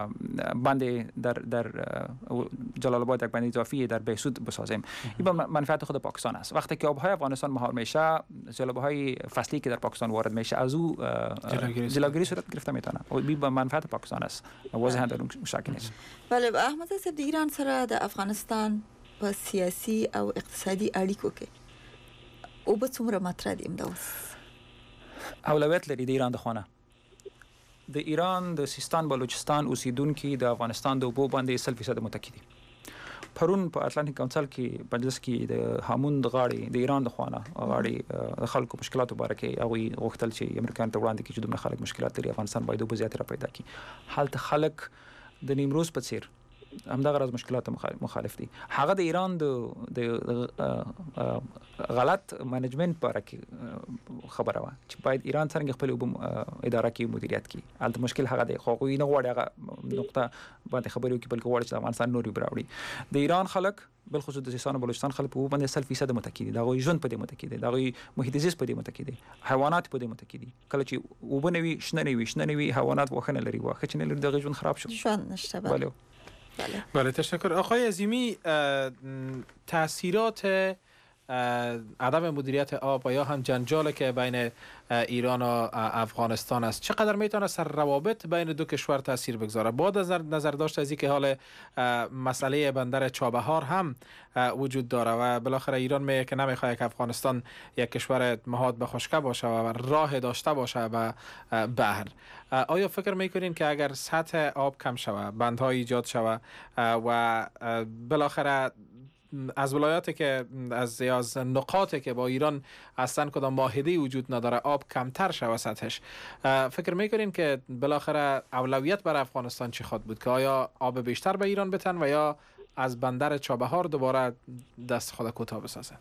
بند در در جلال آباد یک بند اضافی در بهسود بسازیم. این با منفعت خود پاکستان است. وقتی که آبهای افغانستان مهار میشه، جلبهای فصلی که در پاکستان وارد میشه از او جلوگیری صورت گرفته میتونه. و این با منفعت پاکستان است. واضحا در اون شک نیست. بله احمد صاحب، د ایران سره د افغانستان په سیاسي او اقتصادي اړیکو کې او به څومره مطرح دي امدا اوس؟ اولویت لري د ایران د خونه. د ایران د سیستان بلوچستان اوسیدونکي د افغانستان د اوبو باندې سل فیصد متکی دي. پرون په اتلانتیک کونسل کې مجلس کې د هامون د غاړي د ایران د خونه غاړي د خلکو مشکلاتو باره کې هغوی غوښتل چې امریکایان ته وړاندې کړي چې دومره خلک مشکلات لري، افغانستان باید اوبه زیاتې را پیدا کړي. هلته خلک د نیمروز په څیر همدغه راز مشکلات مخالف دي. هغه د ایران د غلط منیجمنت په اړه کې خبره وه چې باید ایران څنګه خپل اوبه اداره کوي، مدیریت کوي. هلته مشکل هغه دی، خو هغوی نه غواړي هغه نقطه باندې خبرې وکړي، بلکې غواړي چې د افغانستان نور اوبه راوړي. د ایران خلک بالخصوص د سیستان و بلوچستان خلک په اوبو باندې سل فیصد متکی دي. د هغوی ژوند په دې متکی دی، د هغوی محیط زیست په دې متکی دی، حیوانات په دې متکی دي. کله چې اوبه نه وي، شنه نه وي، شنه نه وي، حیوانات واښه نه لري، واښه چې نه لري، د هغوی ژوند خراب شو. ژوند نشته. بله بله بله تشکر. آقای عظیمی، تاثیرات عدم مدیریت آب و یا هم جنجالی که بین ایران و افغانستان است چقدر میتونه سر روابط بین دو کشور تاثیر بگذاره؟ بعد از نظر داشت از اینکه حال مسئله بندر چابهار هم وجود داره و بالاخره ایران میگه که نمیخواد که افغانستان یک کشور مهاد به خشکه باشه و راه داشته باشه به بحر. آیا فکر میکنین که اگر سطح آب کم شوه، بندها ایجاد شوه و بالاخره از ولایاتی که از یا از نقاطی که با ایران اصلا کدام معاهده وجود نداره آب کمتر شوه سطحش، فکر میکنین که بالاخره اولویت برای افغانستان چی خواهد بود؟ که آیا آب بیشتر به ایران بتن و یا از بندر چابهار دوباره دست خود کوتاه بسازه؟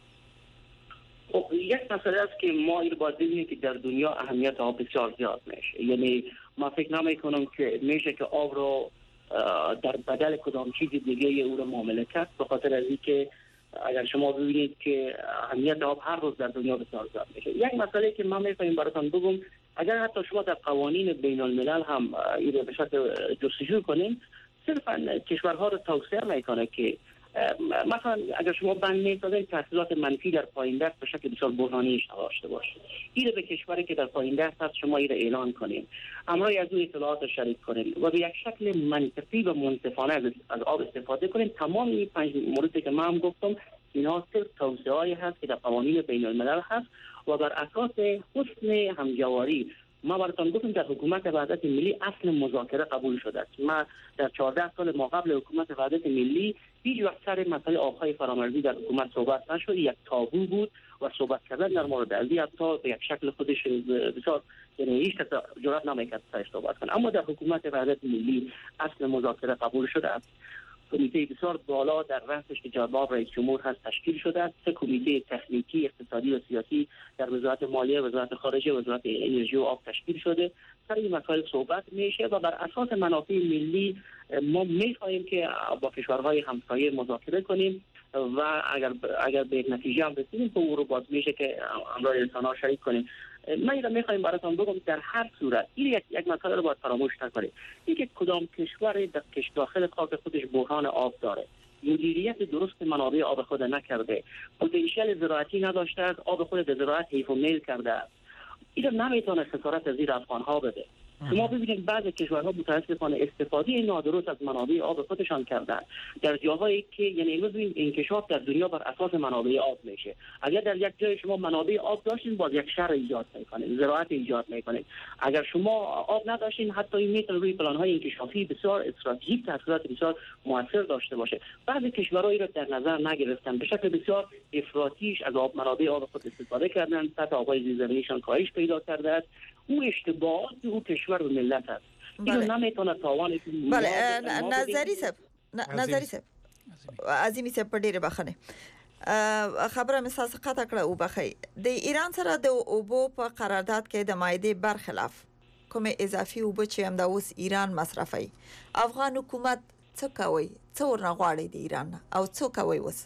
یک مسئله است که ما این باید ببینیم که در دنیا اهمیت آب بسیار زیاد میشه. یعنی ما فکر نمی کنم که میشه که آب رو در بدل کدام چیز دیگه او رو معامله کرد، به خاطر از اینکه اگر شما ببینید که اهمیت آب هر روز در دنیا بسیار زیاد میشه. یک مسئله که من میخوایم براتون بگم، اگر حتی شما در قوانین بین الملل هم این رو به شکل جستجو کنیم، صرفا کشورها رو توصیه میکنه که مثلا اگر شما بند می‌سازید تاثیرات منفی در پایین دست به شکل بسیار بحرانی داشته باشید، این به کشوری که در پایین دست هست شما این اعلان کنید، همراه از اون اطلاعات شریک کنید و به یک شکل منطقی و منصفانه از آب استفاده کنید. تمام این پنج موردی که من هم گفتم اینا صرف توصیه‌ای هست که در قوانین بین الملل هست و بر اساس حسن همجواری ما براتون گفتم در حکومت وحدت ملی اصل مذاکره قبول شده است. ما در چهارده سال ما قبل حکومت وحدت ملی هیچ وقت سر مسئله آبهای فرامرزی در حکومت صحبت نشد، یک تابو بود و صحبت کردن در مورد از این حتی به یک شکل خودش بسیار یعنی هیچ کس جرئت نمیکرد سرش صحبت کنه. اما در حکومت وحدت ملی اصل مذاکره قبول شده است کمیته بسیار بالا در رأسش که جناب رئیس جمهور هست تشکیل شده است. سه کمیته تکنیکی، اقتصادی و سیاسی در وزارت مالیه، وزارت خارجه، وزارت انرژی و آب تشکیل شده. سر این مسائل صحبت میشه و بر اساس منافع ملی ما میخواهیم که با کشورهای همسایه مذاکره کنیم و اگر اگر به نتیجه هم رسیدیم که او رو باز میشه که همراه انسان‌ها شریک کنیم. من اینو میخوایم براتون بگم در هر صورت این یک یک مسئله رو باید فراموش نکنید. اینکه کدام کشور در کش داخل خاک خودش بحران آب داره، مدیریت درست منابع آب خود نکرده، پتانسیل زراعتی نداشته است، آب خود به زراعت حیف و میل کرده است، اینو نمیتونه خسارت از زیر افغان‌ها بده. شما ببینید بعضی کشورها متاسفانه استفاده نادرست از منابع آب خودشان کردن در جاهایی که یعنی امروز این انکشاف در دنیا بر اساس منابع آب میشه. اگر در یک جای شما منابع آب داشتین باز یک شهر ایجاد میکنید، زراعت ایجاد میکنید. اگر شما آب نداشتین حتی این میتونه روی پلن‌های انکشافی بسیار استراتژیک تاثیرات بسیار موثر داشته باشه. بعضی کشورها این را در نظر نگرفتن، به شکل بسیار افراطیش از آب منابع آب خود استفاده کردن، سطح آب‌های زیرزمینیشان کاهش پیدا کرده است. او اشتباهات او کشور و ملت است. اینو نمیتونه تاوان بله نظری صاحب نظری صاحب عظیمی صاحب په ډیره بخنه خبره مې ساس قطع کړه او بخی د ایران سره د اوبو په قرارداد کې د مایده برخلاف کوم اضافي اوبو چې هم د اوس ایران مصرفي افغان حکومت څه کوي څو ورغواړي د ایران او څو کوي وس.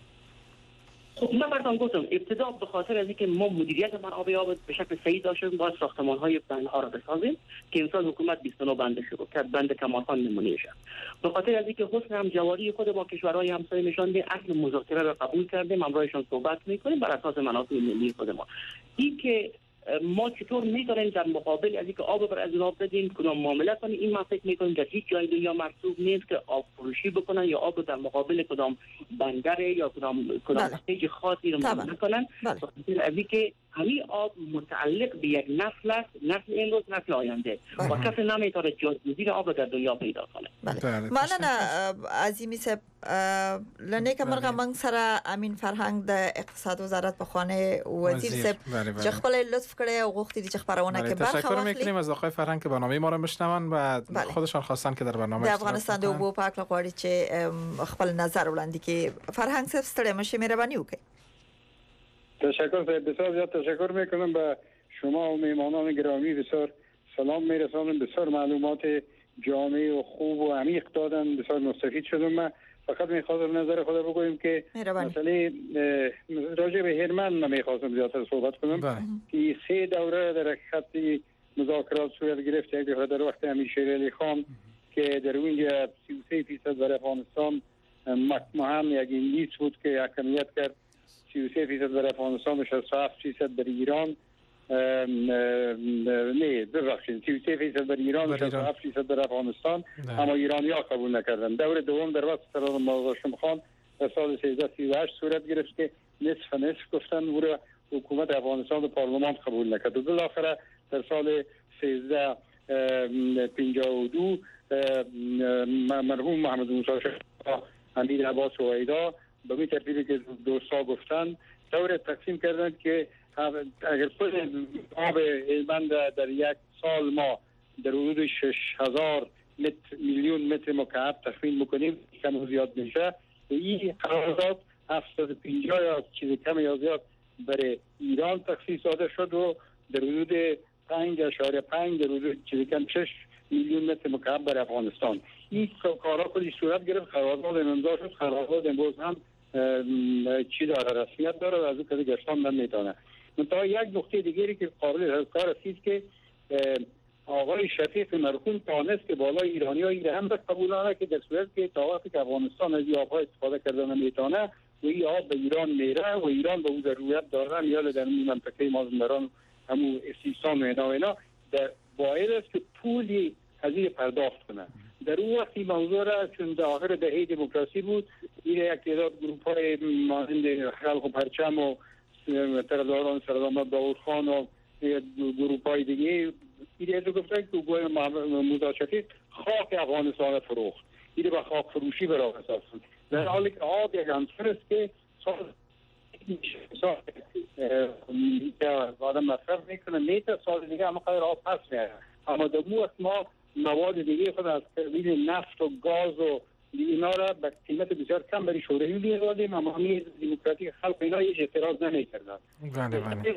خب من براتون گفتم ابتدا به خاطر از اینکه ما مدیریت منابع آب به شکل صحیح داشتیم باید ساختمان‌های بندها را بسازیم که امسال حکومت بیست و نه بند شروع کرد، بند کمالخان نمونه‌اش. به خاطر از اینکه حسن همجواری خود با کشورهای همسایه نشان ده اصل مذاکره را قبول کردیم، همراهشان صحبت می‌کنیم بر اساس منافع ملی خود ما. این که ما چطور می‌تونیم در مقابل از اینکه آب بر از آب بدیم کدام معامله کنیم، این ما فکر می‌کنیم در هیچ جای دنیا مرسوم نیست که آب فروشی بکنن یا آب در مقابل کدام بندر یا کدام کدام استیج خاصی رو معامله کنن. بخاطر از اینکه همین آب متعلق به یک نسل است، نسل امروز نسل آینده و کسی نمیتونه جایگزین آب در دنیا پیدا کنه. مننه عظیمی صاحب. لنه کمرغه من سره امین فرهنگ د اقتصاد وزارت په خوانه وزیر صاحب چې خپل لطف کړی او غوښتي چې خبرونه کې برخه تشکر میکنیم از آقای فرهنگ که برنامه ما رو میشنون و خودشان خواستن که در برنامه د افغانستان د اوبو پاک لغواړي چې خپل نظر وړاندې کړي. فرهنگ صاحب ستړي مشه مهرباني وکړئ. تشکر بسیار زیاد تشکر میکنم به شما و میهمانان گرامی. بسیار سلام میرسانم. بسیار معلومات جامع و خوب و عمیق دادن، بسیار مستفید شدم. من فقط میخواستم نظر خود بگویم که مسئله راجع به هرمن نمیخواستم زیادتر صحبت کنم که سه دوره در خط مذاکرات صورت گرفت. یک دوره در وقت امیر شیر علی خان که در اونجا سی و سه فیصد برای افغانستان مهم یک انگلیس بود که حکمیت کرد، سی و سه فیصد برای افغانستان و شصت و هفت فیصد برای ایران. نه ببخشید سی و سه فیصد برای ایران و شصت و هفت فیصد برای افغانستان، اما ایرانی ها قبول نکردن. دور دوم در وقت سردار مظاهر خان در سال سیزده سی و هشت صورت گرفت که نصف نصف گفتن او را حکومت افغانستان و پارلمان قبول نکرد و بالاخره در سال سیزده پنجاه و دو مرحوم محمد موسی شاه، امیر عباس هویدا به می ترتیبی که دوستا گفتن دور تقسیم کردن که اگر خود آب هلمند در یک سال ما در حدود شش هزار میلیون متر مکعب تخمین میکنیم، کم و زیاد میشه، این قرارداد هفتصد و پنجاه یا چیز کم یا زیاد برای ایران تخصیص داده شد و در حدود پنج اشاره پنج در حدود چیز کم شش میلیون متر مکعب برای افغانستان. این کارا خودش صورت گرفت، قرارداد امضا شد. قرارداد امروز هم چی داره، رسمیت داره و از اون کسی گشتان نمیتونه. منتها یک نقطه دیگری که قابل اذکار است که آقای شفیق مرحوم تانست که بالای ایرانی ها این هم قبولانه که در صورت که تا وقتی که افغانستان از این آبها استفاده کرده نمیتونه و این آب به ایران میره و ایران به او ضرورت داره، یا در این منطقه مازندران همون سیستان و اینا و اینا باید است که پولی از این پرداخت کنه. در اون وقتی موضوع را چون در آخر دهه دموکراسی بود، این یک تعداد گروپ های مانند خلق و پرچم و طرفداران سردار داودخان و گروپ های دیگه این رو گفتن که گوی موسی شفیق خاک افغانستان فروخت، این به خاک فروشی برای اساس بود، در حالی که آب یک عنصر است که سال آدم مصرف میکنه میتر سال دیگه اما قدر آب پس میاره. اما در مو ما مواد دیگه خود از قبیل نفت و گاز و اینا را به قیمت بسیار کم برای شوروی می‌دادیم، اما همین دموکراتیک خلق اینا هیچ اعتراض نمی‌کردند. بله بله.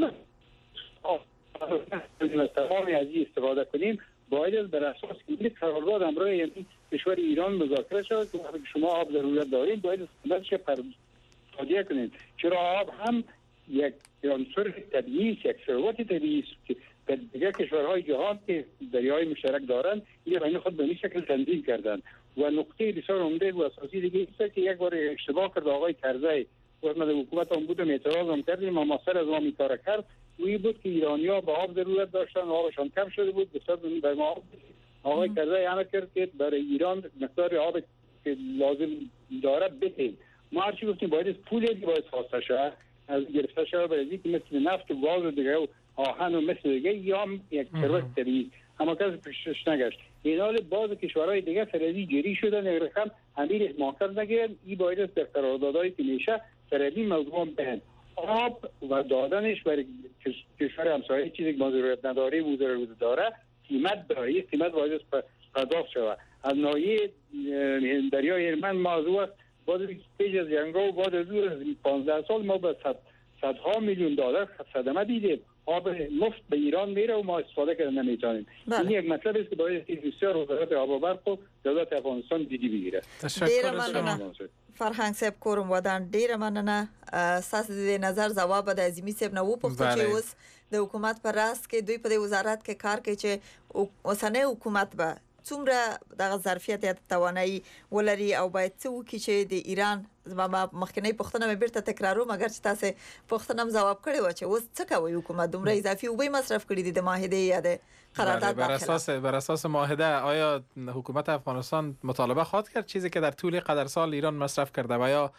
تمام از این استفاده کنیم. باید بر اساس این قرارداد امروز یعنی کشور ایران مذاکره شد که شما آب ضرورت دارید، باید استفاده شه پر تادیه کنید. چرا آب هم یک عنصر طبیعی است، یک ثروت طبیعی است که در دیگر کشورهای جهان که دریای مشترک دارند این بین خود به این شکل تنظیم کردند. و نقطه بسیار عمده و اساسی دیگه است که یک بار اشتباه کرد آقای کرزی وقتی در حکومت هم بودم اعتراض هم کردیم اما سر از ما این کار کرد و این بود که ایرانی‌ها به آب ضرورت داشتن، آبشان کم شده بود، بسیار برای ما آب آقای کرزی عمل کرد که برای ایران مقدار آب که لازم داره بده. ما هرچی گفتیم باید پولی باید ساخته شود از گرفته شود برای اینکه مثل نفت و گاز و دیگه و آهن و مثل دیگه یا یک ثروت طبیعی اما کسی پیشش نگشت. این حال باز کشورهای دیگه سرازی جری شدن رقم امیر ماکر نگیرن. این باید در قراردادهای که میشه سرازی موضوع بهن آب و دادنش برای کشور همسایه چیزی که ما ضرورت نداره و ضرورت داره قیمت داره، قیمت باید پرداخت شود. از ناحیه دریای هرمند موضوع بعد پیش از جنگ و بعد از پانزده سال ما به صد صدها میلیون دلار صدمه دیدیم. آب مفت به ایران میره و ما استفاده کردن نمیتونیم. این یک مطلب است که باید بسیار وزارت آب و برق و دولت افغانستان جدی بگیره. ډیر مننه فرهنګ صاحب کوم ودان ډیر مننه. اساس د نظر جواب د عظیمی صاحب نو پوښتنه چې اوس د حکومت پر راس کې دوی په وزارت کې کار کوي چې اوسنۍ حکومت به څومره د ظرفیت یا توانایي ولري او باید څه وکړي چې د ایران زما مخکنی پوښتنه مې بیرته تکرارو مګر چې تاسو پوښتنه هم جواب کړی و چې اوس څه کوي حکومت دومره اضافي وبې مصرف کړی دي د معاهده یا د قرارداد بر اساس بر اساس معاهده آیا حکومت افغانستان مطالبه خواهد کرد چیزی که در طول قدر سال ایران مصرف کرده و یا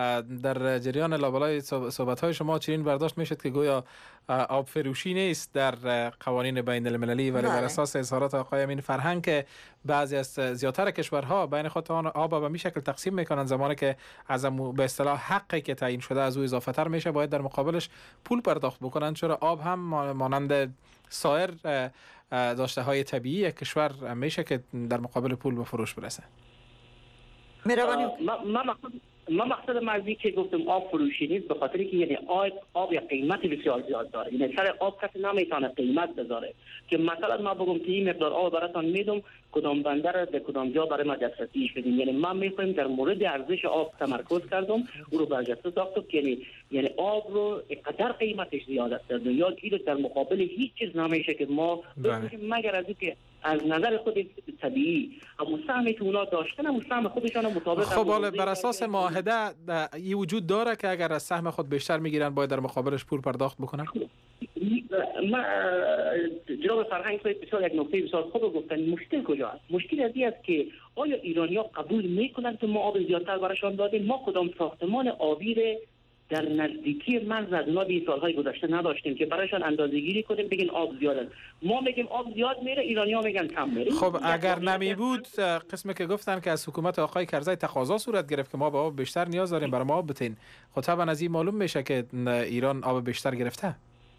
در جریان لابلای صحبت‌های شما چنین برداشت میشد که گویا آب فروشی نیست در قوانین بین المللی ولی بر اساس اظهارات آقای امین فرهنگ که بعضی از زیاتر کشورها بین خودشان آب به این شکل تقسیم میکنن زمانی که از به اصطلاح حقی که تعیین شده از او اضافه تر میشه باید در مقابلش پول پرداخت بکنن. چرا آب هم مانند سایر داشته های طبیعی کشور میشه که در مقابل پول به فروش برسه؟ مهربانی ما مقصد مرزی که گفتم آب فروشی نیست به خاطر که یعنی آب آب یک قیمت بسیار زیاد داره. یعنی سر آب کسی نمیتونه قیمت بذاره که مثلا ما بگم که این مقدار آب براتون میدم کدام بندر به کدام جا برای ما دسترسیش بدیم. یعنی من میخوایم در مورد ارزش آب تمرکز کردم او رو برجسته ساختم که یعنی یعنی آب رو اینقدر قیمتش زیاد است در دنیا که در مقابل هیچ چیز نمیشه که ما بگیم مگر از اینکه از نظر خود طبیعی اما سهمی که اونا داشتن اما سهم خودشان مطابق خب حالا بر اساس معاهده این وجود داره که اگر از سهم خود بیشتر میگیرن باید در مقابلش پول پرداخت بکنن؟ ما جناب فرهنگ صاحب بسیار یک نکته بسیار خوب گفتن. مشکل کجا است؟ مشکل از این است که آیا ایرانی‌ها قبول میکنن که ما آب زیادتر براشان دادیم؟ ما کدام ساختمان آبی در نزدیکی مرز از اونا به سالهای گذشته نداشتیم که برایشان اندازه‌گیری کنیم بگین آب زیاده. ما میگیم آب زیاد میره ایرانی‌ها میگن کم میره. خب اگر نمی بود قسمی که گفتن که از حکومت آقای کرزی تقاضا صورت گرفت که ما به آب بیشتر نیاز داریم برای ما آب بتین. خب طبعا از این معلوم میشه که ایران آب بیشتر گرفته.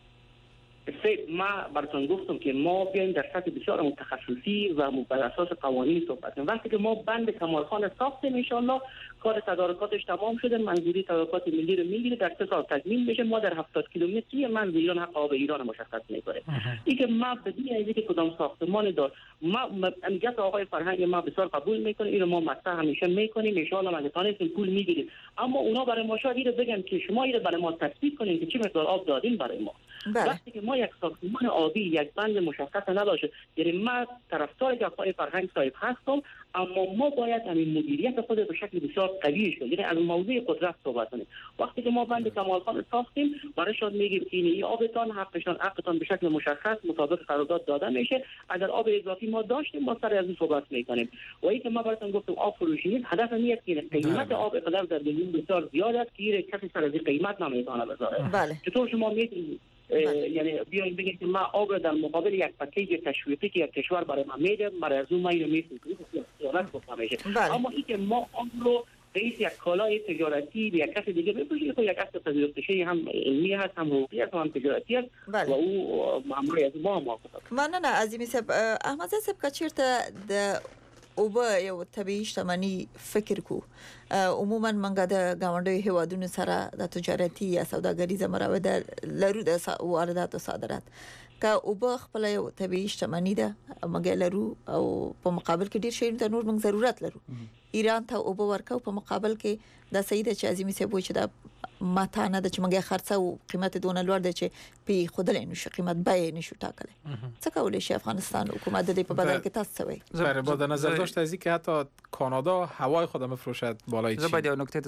ما براتون گفتم که ما بیایم در سطح بسیار متخصصی و بر اساس قوانین صحبت کنیم. وقتی که ما بند کمالخان ساختیم ان شاءالله کار تدارکاتش تمام شده منظوری تدارکات ملی رو میگیره در سه سال تکمیل بشه ما در هفتاد کیلومتری مرز ایران حق آب ایران مشخص میکنه. این که ما بدون اینکه که کدام ساختمان دار ما امگت آقای فرهنگ ما بسیار قبول میکنه اینو ما مطرح همیشه میکنیم ان شاءالله ما تانستیم پول میگیریم اما اونا برای ما شاید بگن که شما اینو برای ما تثبیت کنین که چه مقدار آب دادین برای ما. وقتی که ما یک ساختمان آبی یک بند مشخص نداشته یعنی من طرفدار آقای فرهنگ صاحب هستم اما ما باید همین مدیریت خود به شکل بسیار قوی شد یعنی از موضوع قدرت صحبت کنیم. وقتی که ما بند کمالخان ساختیم برایشان میگیم که این آبتان حقشان حقتان به شکل مشخص مطابق قرارداد داده میشه. اگر آب اضافی ما داشتیم ما سر از این صحبت میکنیم. و اینکه ما براتون گفتم آب فروشی نیست هدف این است که قیمت آب قدر در دنیا بسیار زیاد است که کسی سر از قیمت نمیتونه بذاره. بله. چطور شما میتونید یعنی بیاین بگید که ما آب در مقابل یک پکیج تشویقی که یک کشور برای ما میده برای از اون ما اینو میسازیم اما این که ما آب رو رئیس یک کالای تجارتی به یک کس دیگه بفروشیم که یک اصل پذیرفته هم علمی هست هم حقوقی هست هم تجارتی هست و او ماموری از ما موافقه. مننه عظیمی صاحب. احمد صاحب که چیرته د او به یو طبيعي شتمنۍ فکر کو عموما منګه د گاونډي هوادونو سره د تجارتي یا سوداګریزه مراوده لرو د واردات او صادرات که او به خپل یو طبيعي شتمنۍ ده مګر لرو او په مقابل کې ډیر شی ته نور موږ ضرورت لرو ایران ته او به ورکو په مقابل کې د سید چې عظیمی سه بوچ د ماته نه د چې موږ خرڅه او قیمت دونه لوړ ده چې په خودل نشو قیمت به نشو ټاکل څه کولای شي افغانستان حکومت د دې په بدل کې تاسو وایي برای با نظر داشت از اینکه حتی کانادا هوای خود میفروشد بالای چین زبر یو نکته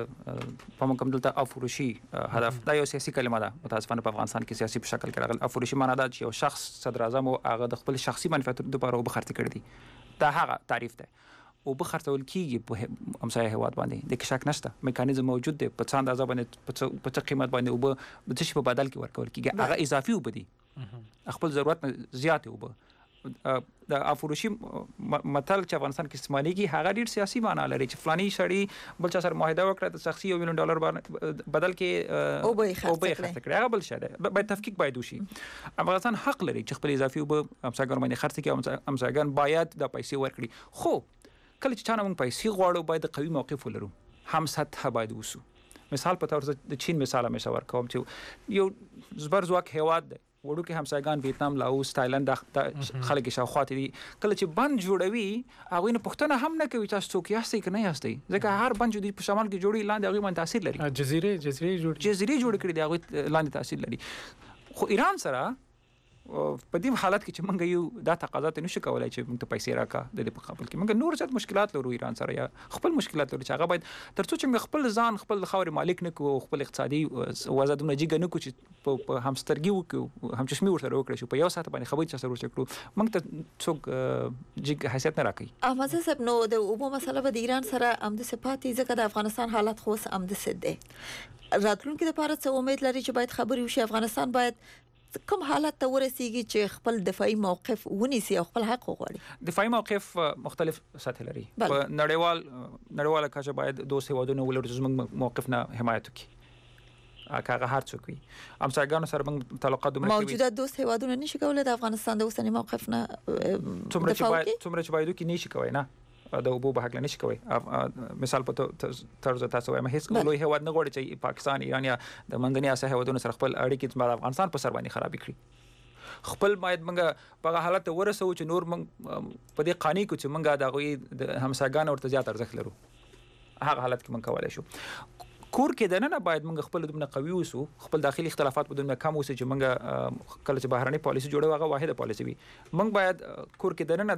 په مکمل دلته افروشی هدف دا یو سیاسي کلمه ده متاسفانه په افغانستان کې سیاسي په شکل کې راغلی افروشی معنی دا چې یو شخص صدر اعظم او هغه د خپل شخصي منفعت لپاره وبخرتي کړی دی دا هغه تعریف ده او بخرتول کیږي په همسایه هواد باندې د شک نشته میکانیزم موجود دی په څاند اندازه باندې په څه قیمت باندې او په څه په بدل کې ورکول کیږي هغه اضافي وبدي خپل ضرورت زیات وب د افروشی متل چې افغانستان کې استعمالېږي هغه ډیر سیاسي معنی لري چې فلاني شړی بل چا سره معاهده وکړه د شخصي یو میلیون ډالر بدل کې او به خرڅ کړي هغه بل شته باید تفکیک باید وشي افغانستان حق لري چې خپل اضافي وب همسایګان باندې خرڅ کړي همسایګان باید د پیسې ورکړي خو کله چې چانه موږ پیسې غواړو باید قوي موقف ولرو هم سطح باید وسو مثال په تور د چین مثال مې شاور کوم چې یو زبر زواک هواد دی وړو کې همسایګان ویتنام لاوس تایلند د خلک شاوخوا دي کله چې بند جوړوي هغه نه پښتنه هم نه کوي تاسو څوک یاستئ کنه یاستئ ځکه هر بند چې په شمال کې جوړي لاندې هغه باندې تاثیر لري جزیره جزیره جوړ جزیره جوړ کړي دی هغه لاندې تاثیر لري خو ایران سره په دې حالت کې چې موږ یو د تقاضا ته نشو کولای چې موږ ته پیسې راکا د دې په قبل کې موږ نور څه مشکلات لرو ایران سره یا خپل مشکلات لرو چې هغه باید ترڅو چې موږ خپل ځان خپل خاور مالک نه کوو خپل اقتصادي وضعونه جګ نه کوو چې په همسترګي وکړو هم چشمي ورسره وکړو چې په یو ساعت باندې خبرې چا سره وکړو موږ ته څوک جګ حیثیت نه راکړي احمد صاحب نو د اوبو مسله به د ایران سره هم د صفاتي ځکه د افغانستان حالت خو هم د سد دی راتلونکي لپاره څه امید لري چې باید خبري وشي افغانستان باید کوم حالت ته ورسیږي چې خپل دفاعي موقف ونیسي او خپل حق وغواړي دفاعي موقف مختلف سطح لري په نړیوال نړیواله کچه باید دوه هیوادونه ولرو چې موږ موقف نه حمایت وکړي هغه هر څوک وي همسایګانو سره موږ تعلقات دومره موجوده دوه هیوادونه نشي کولای د افغانستان د اوسنی موقف نه څومره چې باید څومره چې باید کې نشي کوي نه د اوبو په حق نشي کوي مثال په طرز تاسو وایم هیڅ لوی هیواد نه غواړي چې پاکستان ایران یا د منځنۍ اسیا هیوادونو سره خپل اړیکې د افغانستان په سر باندې خراب کړي خپل باید موږ په حالت ورسو چې نور موږ په دې قانوني کو چې موږ د غوي د همساګان ورته زیات ارزښت لرو هغه حالت کې موږ کولای شو کور کې دنه باید موږ خپل دمنه قوي وسو خپل داخلي اختلافات په دمنه کم وسو چې موږ کله چې بهرنۍ پالیسي جوړو هغه واحده پالیسي وي موږ باید کور کې دنه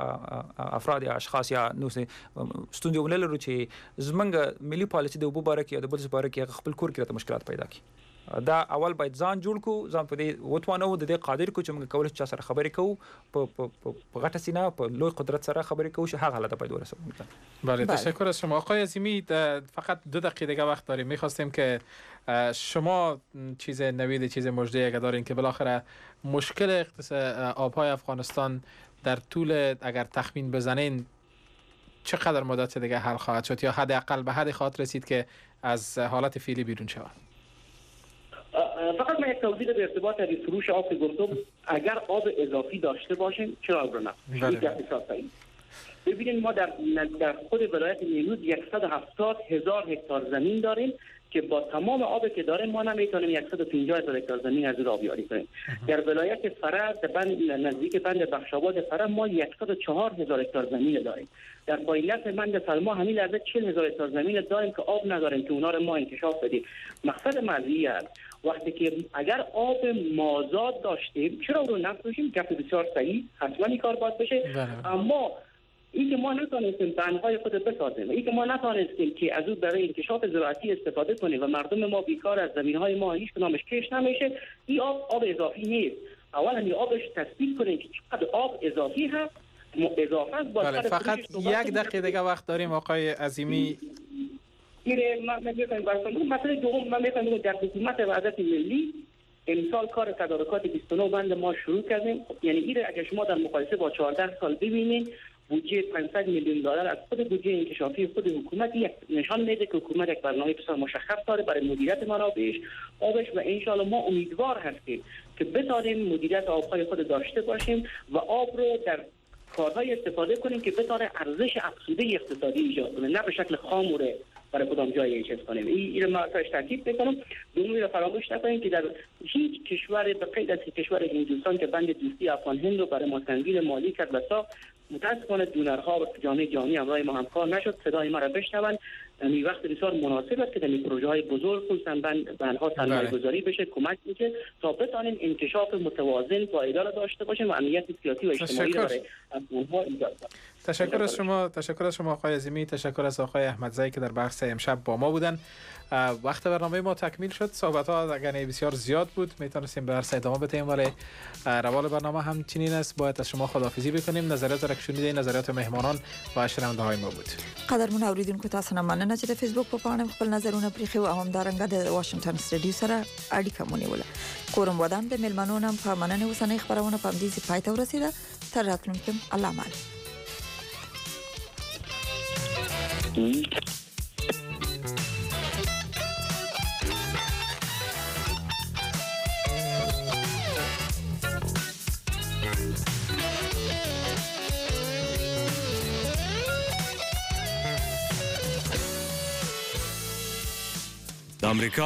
د افراد یا اشخاص یا نو سه ستوندې ولرو چې زمونږ ملي پالیسي د وبو باره کې د بل څه باره کې خپل کور کې مشکلات پیدا کړي دا اول باید ځان جوړ کو ځان په دې وټوانو د دې قادر کو چې موږ کولای چې سره خبرې کوو په په غټه سینه په لوی قدرت سره خبرې کوو چې هغه حالت باید ورسوم. بله تشکر از شما آقای عظیمی. فقط دو دقیقه دیگه وقت داریم. می‌خواستیم که شما چیز نوید چیز مژده اگه دارین که بالاخره مشکل اقتصاد آب‌های افغانستان در طول اگر تخمین بزنین چقدر مدت دیگه حل خواهد شد یا حداقل به حد خواهد رسید که از حالت فعلی بیرون شود؟ فقط من یک توضیح به ارتباط با فروش آب گفتم اگر آب اضافی داشته باشیم چرا آب رو نفروشیم؟ ببینید ما در در خود ولایت نیمروز صد و هفتاد هزار هکتار زمین داریم که با تمام آبی که داریم ما نمیتونیم صد و پنجاه هزار هکتار زمین از آبیاری کنیم. در ولایت فرا بند نزدیک بند بخشاباد فرا ما صد و چهار هزار هکتار زمین داریم. در پایینت بند سلما همین لحظه چهل هزار هکتار زمین داریم که آب نداریم که اونا رو ما انکشاف بدیم. مقصد مزیه است وقتی که اگر آب مازاد داشتیم چرا رو نفروشیم؟ گپ بسیار صحیح، حتما این کار باید بشه. اما این که ما نتونستیم بندهای خود بسازیم، این که ما نتونستیم که از اون برای انکشاف زراعتی استفاده کنیم و مردم ما بیکار از زمینهای ما هیچ کدامش کش نمیشه، این آب آب اضافی نیست. اولا این آبش تثبیت کنیم که چقدر آب اضافی هست، اضافه است. بله فقط یک دقیقه دیگه وقت داریم آقای عظیمی. میره من میگم براتون مثلا دوم من میگم در حکومت وحدت ملی امسال کار تدارکات بیست و نه بند ما شروع کردیم. یعنی این اگه شما در مقایسه با چهارده سال ببینید بودجه پانصد میلیون دلار از خود بودجه انکشافی خود حکومت یک نشان میده که حکومت یک برنامه بسیار مشخص داره برای مدیریت منابعش آبش و ان شاء الله ما امیدوار هستیم که بتونیم مدیریت آبهای خود داشته باشیم و آب رو در کارهای استفاده کنیم که بتونه ارزش افزوده اقتصادی ایجاد کنه، نه به شکل خاموره برای کدام جای چیز کنیم. این این ما تاش تاکید میکنم. دومی رو فراموش نکنیم که در هیچ کشور به غیر از کشور هندوستان که بند دوستی افغان هند رو برای ما تنظیم مالی کرد و ساخت، متاسفانه دونرها و جامعه جهانی همراه ما همکار نشد. صدای ما را بشنون. این وقت بسیار مناسب است که در پروژه های بزرگ خصوصا بند بندها سرمایه گذاری بشه، کمک میشه تا بتونیم انکشاف متوازن پایدار داشته باشیم و امنیت سیاسی و اجتماعی را برای افغان‌ها ایجاد کنیم. تشکر از شما، تشکر از شما آقای عظیمی، تشکر از آقای احمدزایی که در بحث امشب با ما بودن. وقت برنامه ما تکمیل شد. صحبت ها اگر بسیار زیاد بود میتونستیم به هر سه ادامه بدیم، ولی روال برنامه همچنین است. باید از شما خداحافظی بکنیم. نظریات را که شنیدید نظریات مهمانان و شنونده های ما بود. قدرمن اوریدونکو تاسو نه مننه چې د فیسبوک په پاڼه خپل نظرونه پریخي او هم دارنګ د واشنگټن سټډیو سره اړیکه مونږ کوم ودان د ملمنو نام په مننه وسنۍ خبرونه په دې ځای پاتې ورسیده. تر راتلونکي الله مال. امریکا